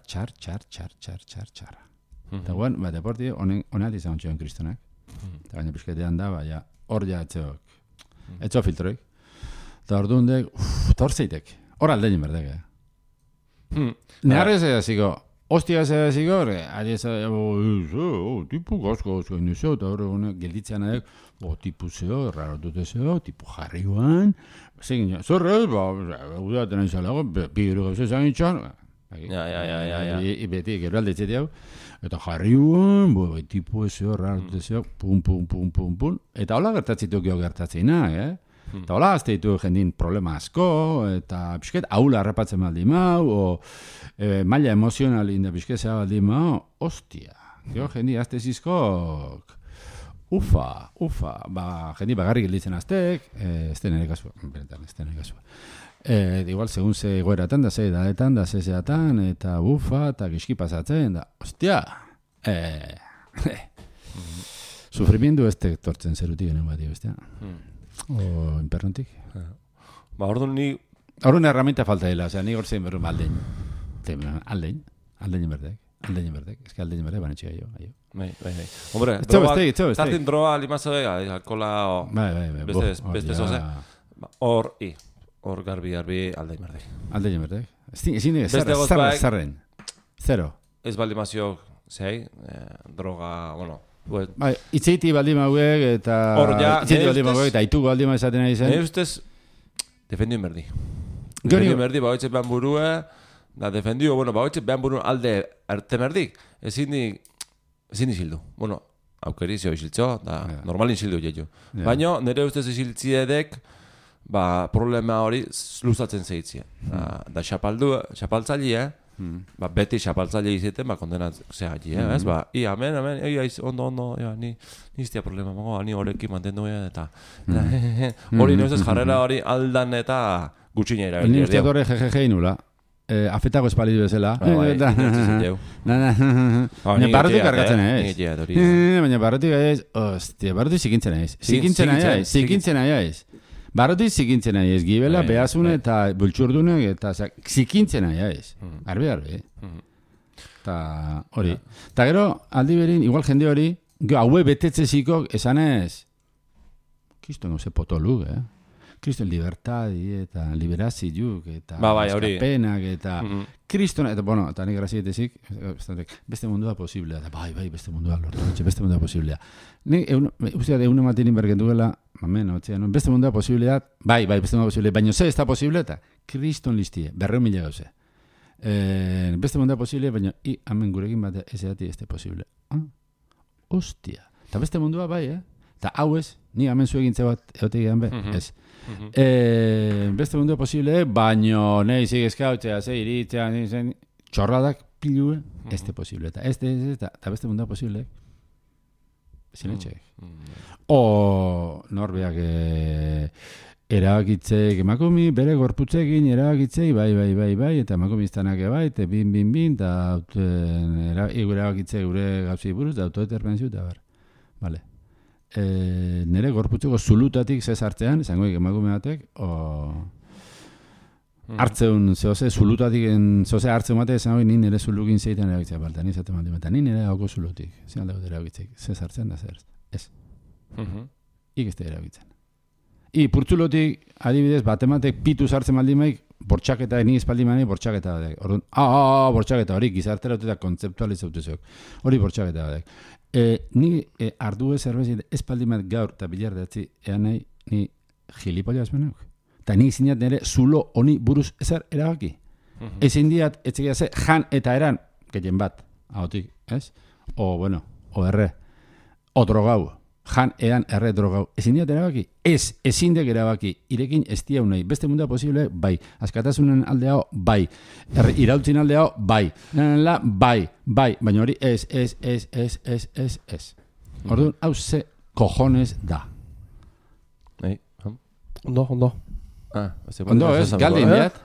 Eta guen, deporti, honeat izan txoen kristonak. Eta baina pixketean da, hor ja etxeok. Etxo filtroik. Eta hor duendek, eta hor zeitek. Hor aldein berdek, Neharrez egaziko, hostia egaziko, tipu gozko, eta hor gelditzean edek, tipu zeo, erraro dute zeo, tipu jarrioan, zegin, zorrez, udaten aizalago, pigiru gauzez agintxan, beti, gero aldetxeti hau, eta jarrioan, tipu zeo, erraro dute zeo, pum, eta hola gertatzitu gio gertatzeina, eta hola azte ditu jendin problema asko, eta pixket, haula harrapatzen baldi mau, maila emozionali inda pixket zea baldi mau, ostia, gero jendi azte zizkok, Ufa, jendi bagarri gilditzen aztek, ez den ere kasua. Igual, segun ze goeratan, da ze edadetan, da ze zeatan, eta ufa, eta gizki pasatzen, da, ostia, sufrimiendu ez tortzen zerutik genen bat, bestia. O impernontik. Orduan ni... Orduan herramienta falta dela, ni gortzein berru aldein. Aldein berdek. Ez que aldein berdek, banetxe gaio. Bai. Hombre, tartin droga limazo ega, alkola o... Beste zoze. Hor garbi aldein berdek. Aldein berdek. Ezin zarren. Zero. Ez baldimazio, droga, bueno... Itzeiti baldimauek eta... Itzeiti baldimauek eta itugu baldima esaten nahi zen. Nire ustez, defendioen berdi. Defendioen berdi, bagoitze behan burue, da defendio, bagoitze behan burue alde arte merdik. Ezin izildu. Bueno, aukeri zio iziltzo, da normalin izildu jeju. Baina, nire ustez iziltziedek, problema hori luzatzen zeitzia. Da xapaltzaile, beti xapaltzaile izeten, kondenatzea hagi, ez? Amen, ondo, ni iztia problema mago, ni horrekin mantendu eta hori nire ustez jarrera hori aldan eta gutxina irabildi. Ni usteak horre jejeje inula. Afetago espalidu bezala. Barrotik kargatzen ez. Baina barrotik ez, ostia, barrotik zikintzen ez. Zikintzen ez. Barrotik zikintzen ez. Gibela, behazune eta bultxurdune eta zikintzen ez. Arbe. Eta hori. Eta gero, aldi berin, igual jende hori, haue betetzeziko esanez, Kristo no se potoluk, Kristo libertadi eta liberazioak eta eskapenak eta Kristona, eta bueno, eta nik grazietezik, beste mundua posiblea, eta bai, beste mundua lortu, beste mundua posiblea. Nik, usteat, egun ematin inbergentuela, beste mundua posiblea, bai, beste mundua posiblea, baina ze ez da posiblea, eta Kriston listie, 200.000 gauze. Beste mundua posiblea, baina hamen gurekin bat ez edati ez da posiblea. Ostia. Eta beste mundua bai, eta hau ez, ni hamen zuegintze bat egotegian be, ez. Beste mundua posible, baino nahi zigezkautzea, ze iritzea, txorradak pilue, ez da posible. Eta beste mundua posible, zinetxeek. O norbeak erabakitzek emakomi, bere gorputzekin erabakitzei, bai, eta emakomi iztanak bai, eta bin, eta erabakitzek gure gauzei buruz, da autodeterminazio, eta bar. Vale. Nere gorputzeko zulutatik zez hartzean, izangoik emakume batek, hartzeun zehose, zulutatik zehose hartzeun batek, izangoik ni nire zulukin zeiten erabitzea, balta, ni zaten bat eta ni nire hauko zulutik, zein aldago erabitzek, zez hartzen da zer, ez. Ik ez da erabitzen. Purtzulotik, adibidez, batematek pitu zartzen maldimaik, bortxaketa, ni espaldi mani, bortxaketa badek. Orduan, bortxaketa hori, gizartera eta kontzeptualizautuzeok. Hori bortxaketa badek. Ni ardue zerbezit espaldimat gaur eta bilardatzi ean nahi ni gilipollaz benauk. Eta ni zinat nire zulo honi buruz ezer erabaki. Ezin diat, etxekia ze, jan eta eran, gehien bat, ahotik, ez? O erre, o drogau. Jan ean erre drogau. Ezin diat erabaki? Ezin dek erabaki. Irekin ez diau nahi. Beste mundua posible, bai. Askatasunen aldeao, bai. Irautzin aldeao, bai. Bai. Baina hori ez. Orduan, hau ze cojones da. Ondo. Ondo ez, galdin diat.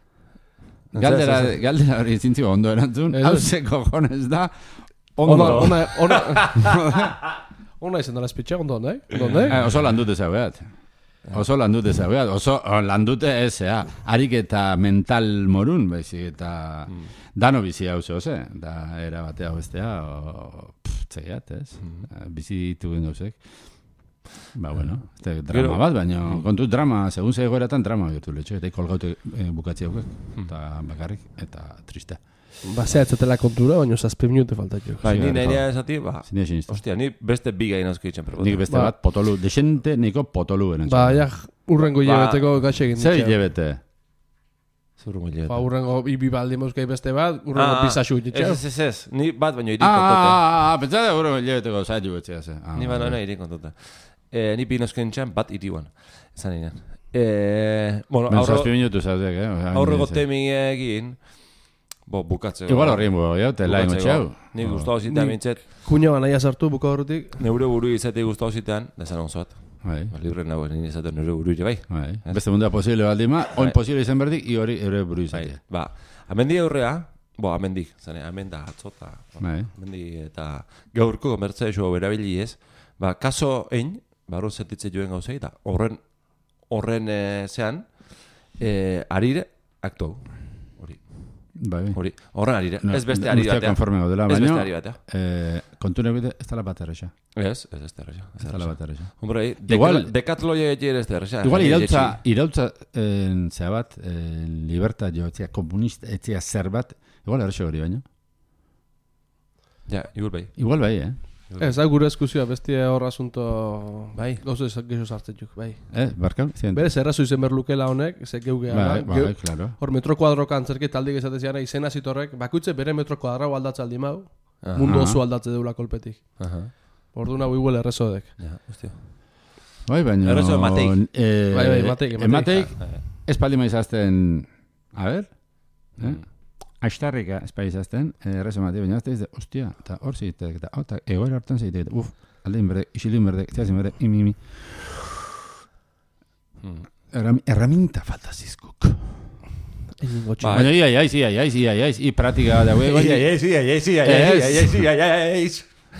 Galdera hori zintziko ondo erantzun. Hau ze cojones da. Ondo. Ona izan dara espitxe, ondo, nahi? Oso landute zaueat. Oso landute ez, harik eta mental morun, baizik, eta dano bizi hau zehose, da era batea bestea, txegiat, ez? Bizi ditugen gauzek. Drama bat, baina kontu drama, segun zegoeratan drama bihurtu letxo, eta kolgaute bukatzi haukek, eta bakarrik, eta triste. Zehatzatela kontura, baina 7 minute faltatio. Ni nahirea esati, ostia, ni beste biga inazko itxen pregunta. Nik beste bat, potolu, desente niko potolu erantzun. Urrengo hilabeteko gaxe egin. Zer hilabete? Urrengo bibaldi mozkai beste bat, urrengo pizaxu itxeu. Ez, ni bat baino irik kontuta. Pentsada urrengo hilabeteko zaitu betzea ze. Ni baino irik kontuta. Ni pinozko entxan bat iriuan. Ezan inean. Aurrego temingegin, bukatzeko. Igual horrien lain gotxeau. Nik guztau zitean bintzet. Kuña banaia sartu buka horretik. Neure buru izatea guztau zitean, da zan onzoat. Libre nago, nire izatea neure buru bai. Beste mundua posible baldima, oin posible izan berdik, i hori eure buru izatea. Amendi aurrea, amendik, zane, amenda atzota. Amendik eta gaurko komertzea iso berabili ez. Kaso egin, barro zertitze joen gauzei, eta horren zean, arire, aktu hau. Horren arire, ez beste ari batea. Ez beste ari batea. Kontu nebide, ez dala bat erresa. Ez da erresa. Ez dala bat erresa. Hombre, dekatloia egin ez da erresa. Igual irautza zea bat, libertad jo, etzia komunista, etzia zer bat, igual erresa hori baino. Ja, igual bai. Igual bai, Ez, gure eskuzioa, bestie horra asunto gauzo gezo sartzetuk, bai. Barkau? Bere zerrazu izen berlukela honek, ze geugea. Bai, klaro. Hor metro kuadroka antzerke taldik esateziana izena zitorrek, bakutze bere metro kuadrau aldatza aldi mau, mundu oso aldatze deula kolpetik. Orduan hau igual errezodek. Ja, hostia. Bai, baina... Errezo mateik. Bai, mateik. Ez palima izazten... A ver? Aiztarrika espai izazten, errezo mati, baina azte izte, ostia, eta hor zitek, eta egoera hartan zitek, aldein berdek, isilin berdek, ziazin berdek, imi. Erraminta falta zizkuk. Baina iaiz, pratika da huego. Iaiz.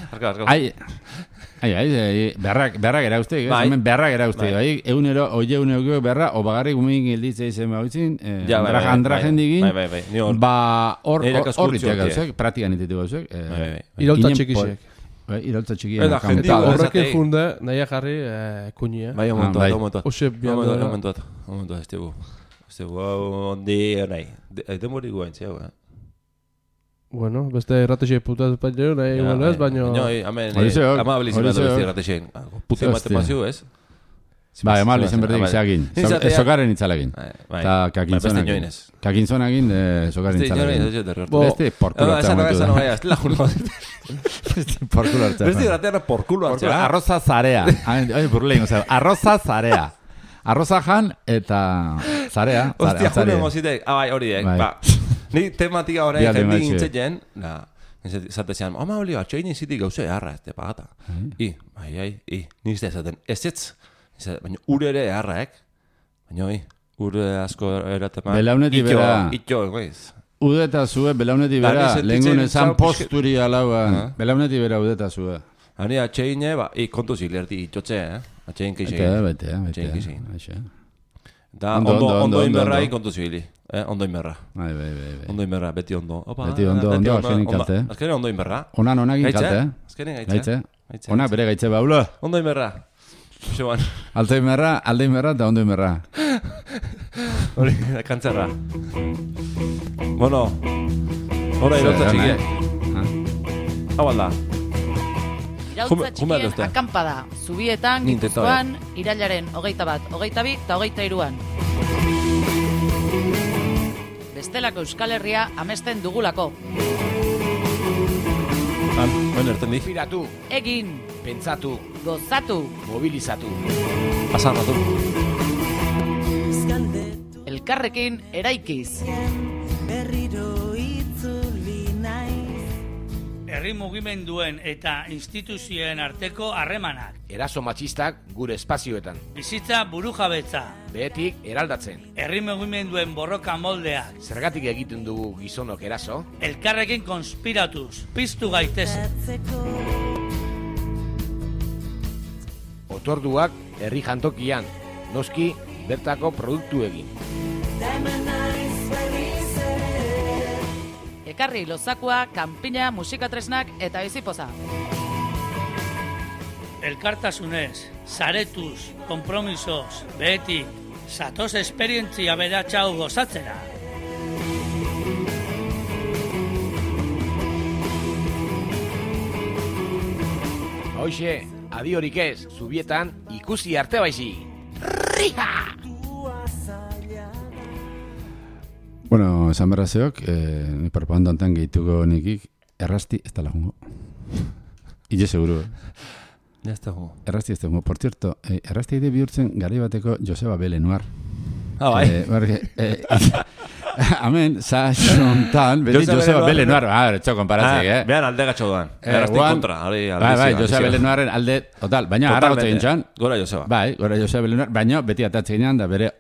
Berrak erauzte, berrak erauzte. Egunero, oie egunero berra, o bagarrik umegin gilditzea izan bautzin, andra jendigin, hor iteak gauzek, pratikan itetu gauzek. Irauta txekisek. Iraultza txikia. Eta jendi horrekin funde, nahi jarri kuñi, Bai, momentuat. Ose, momentuat, ez dugu. Ez dugu, ondi, nahi. Demori guen, zeu, Bueno, beste erratexei putaz baino, nahi, bueno, ez, baino... Ama abilizimena beste erratexein. Pute matemazio, ez? Bai, emal izan berdik zeagin. Sokaren itzalekin. Eta kakintzonagin. Kakintzonagin, sokaren itzalekin. Beste porkulo hartzea momentu da. Beste porkulo hartzea. Beste irratean porkulo hartzea. Arroza zarea. Burlein, arroza zarea. Arroza jan eta zarea. Ostia, june mozitek. Bai, hori dek. Ni tematika horrein jendi gintzetzen. Zatezean, ama olio, atxoin izitik gauze harra, ez te pagata. Nizte ezaten, ez baina ure ere harraek, baina ure asko erateman. Belauneti bera. Itxo, goiz. Udeta zue, belauneti bera, lehengun esan posturi alaua. Belauneti bera udeta zue. Hani atxeine, kontu zilerti itxotze, atxein keixein. Bete. Da, ondo inberrai kontu zibili. Ondo inberra. Bai. Ondo inberra, beti ondo. Beti ondo, azkenin kalte. Azkenin ondo inberra. Onan egin kalte. Azkenin gaitze. Onak bere gaitze baula. Ondo inberra. Alde inberra eta ondo inberra. Hori, kantzerra. Bueno, hora irautza txikia. Hau alda. Irautza txikien akampada. Zubietan, Gipuzkoan, irailaren 21, 22 eta 23an. Bestelako Euskal Herria amesten dugulako. Inspiratu. Egin. Pentsatu. Gozatu. Mobilizatu. Pasarratu. Elkarrekin eraikiz. Herri mugimenduen eta instituzioen arteko harremanak. Eraso matxistak gure espazioetan. Bizitza burujabetza. Behetik eraldatzen. Herri mugimenduen borroka moldeak. Zergatik egiten dugu gizonok eraso? Elkarrekin konspiratuz, piztu gaitezen. Otorduak herri jantokian, noski bertako produktu egin. Ekarri lozakua, kanpina, musikatresnak eta bizipoza. Elkartasunez, saretuz, kompromisoz, behetik, zatoz esperientzia beratxau gozatzera. Hoxe, adiorik ez, Zubietan ikusi arte baizi. Riha! Bueno, esan berrazeok, ni propaganda hontan gehituko nikik, errasti ez da lagungo. Ille seguro. Ya ez da gungo. Errasti ez da gungo. Por cierto, errasti ide bihurtzen gari bateko Joseba Belenuar. Bai. Amen, saxontan, beti Joseba Belenuar, etxo konparatzik, Behan alde gatxo duan. Errasti kontra. Bai, Joseba Belenuaren alde, total, baina harragotzen gintzen. Gora Joseba. Bai, gora Joseba Belenuar, baina beti atatzen ginean da bere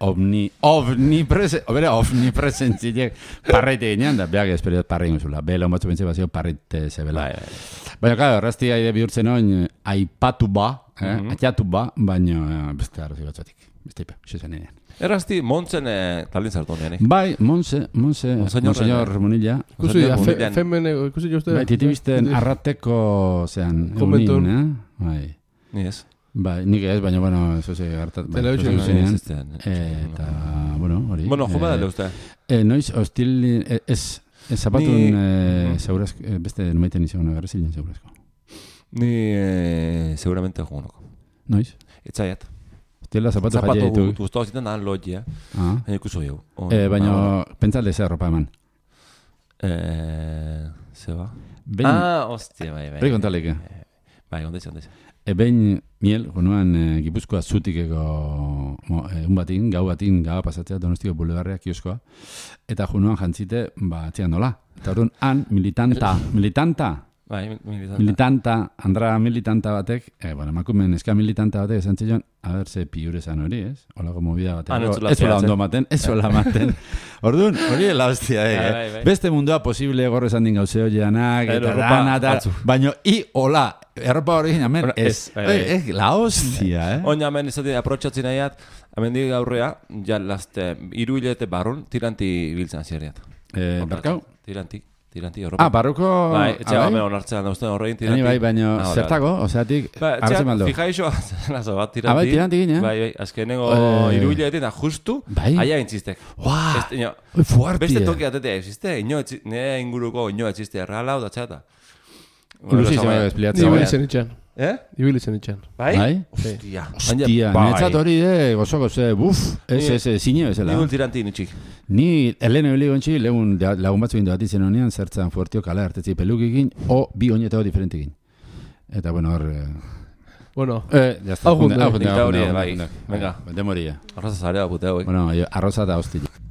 omnipresentziek parraite ginean da, beak esperiot parra inguzula. Bela onbatzu bentze bazio parraite zebela. Baina, claro, errasti aide bihurtzen oin aipatu ba, atiatu ba, baina beste arrozi batzatik. Beste ipa, xuzen nirean. Errasti, Montzen taldin zartu nenik. Bai, Monseñor Munilla. Ikusi jo uste? Bai, titibisten arrateko zean, Komentun. Bai. Ni ez. Bai, nik ez, baina, bueno, eso se hartat. Eta, bueno, hori. Bueno, joma dale uste. Noiz, hostil, zapatun segurazko, beste nomaiten izan gara zilen segurazko. Ni seguramente jugonoko. Noiz? Etzaiat. Tiela zapato jaia ditu. Zapato guztua zitan da logia. Baina ikuso jau. Baina, pentsale ze arropa eman. Zeba? Hostia, bai. Hori kontalik, Bai, ondez. Behin miel, gonuan Gipuzkoa zutikeko gau batin, gaua pasatzea, Donostiko bulegarria kioskoa. Eta junuan jantzite, atzean nola. Eta orduan, han, militanta. Bai, Andra militanta batek, emakumen eska militanta batek esan txilloan, a ber, ze piure zan hori, ez? Olako movida batek. Ez ola ondo maten, ez ola maten. Orduan, hori la hostia, Beste mundua posible gorre esan din gauze hoianak, eta dana, baina, hola, erropa hori ginen, ez, la hostia, Oina, hemen izate, aprotxatzen nahiat, hemen dik gaurrea, ja, laste, 3 hilete barrun, tiranti biltzen azierriat. Barkau? Tiranti. tiranti horropa. Ah, barruko... Bai, etxea gamen onartzean dauzten horrein tiranti. Bai, baina zertako, oseatik, arrazen maldo. Fija iso, nazo bat, tiranti. Bai, tiranti gine? Bai, azkenengo irubileetin da justu, aia intzistek. Fuartia. Beste toki atetea existe, nire inguruko ino existe errala, da txata. Luzi zema espliatzen. Ibili zen itxan. Ibili zen itxan. Bai? Hostia, netzat hori gozo, buf, zine bezala. Nibun tiranti nitxik. Ni Elena Biligo entxik, lagun batzu gindu bat izen honean, zertzan fuertio kala hartetzi pelukikin, o bi oinetako diferentikin. Eta, bueno, hor... Bueno, hau junte. Venga. Demoria. Arroza zarea putea, Bueno, arroza da hostia.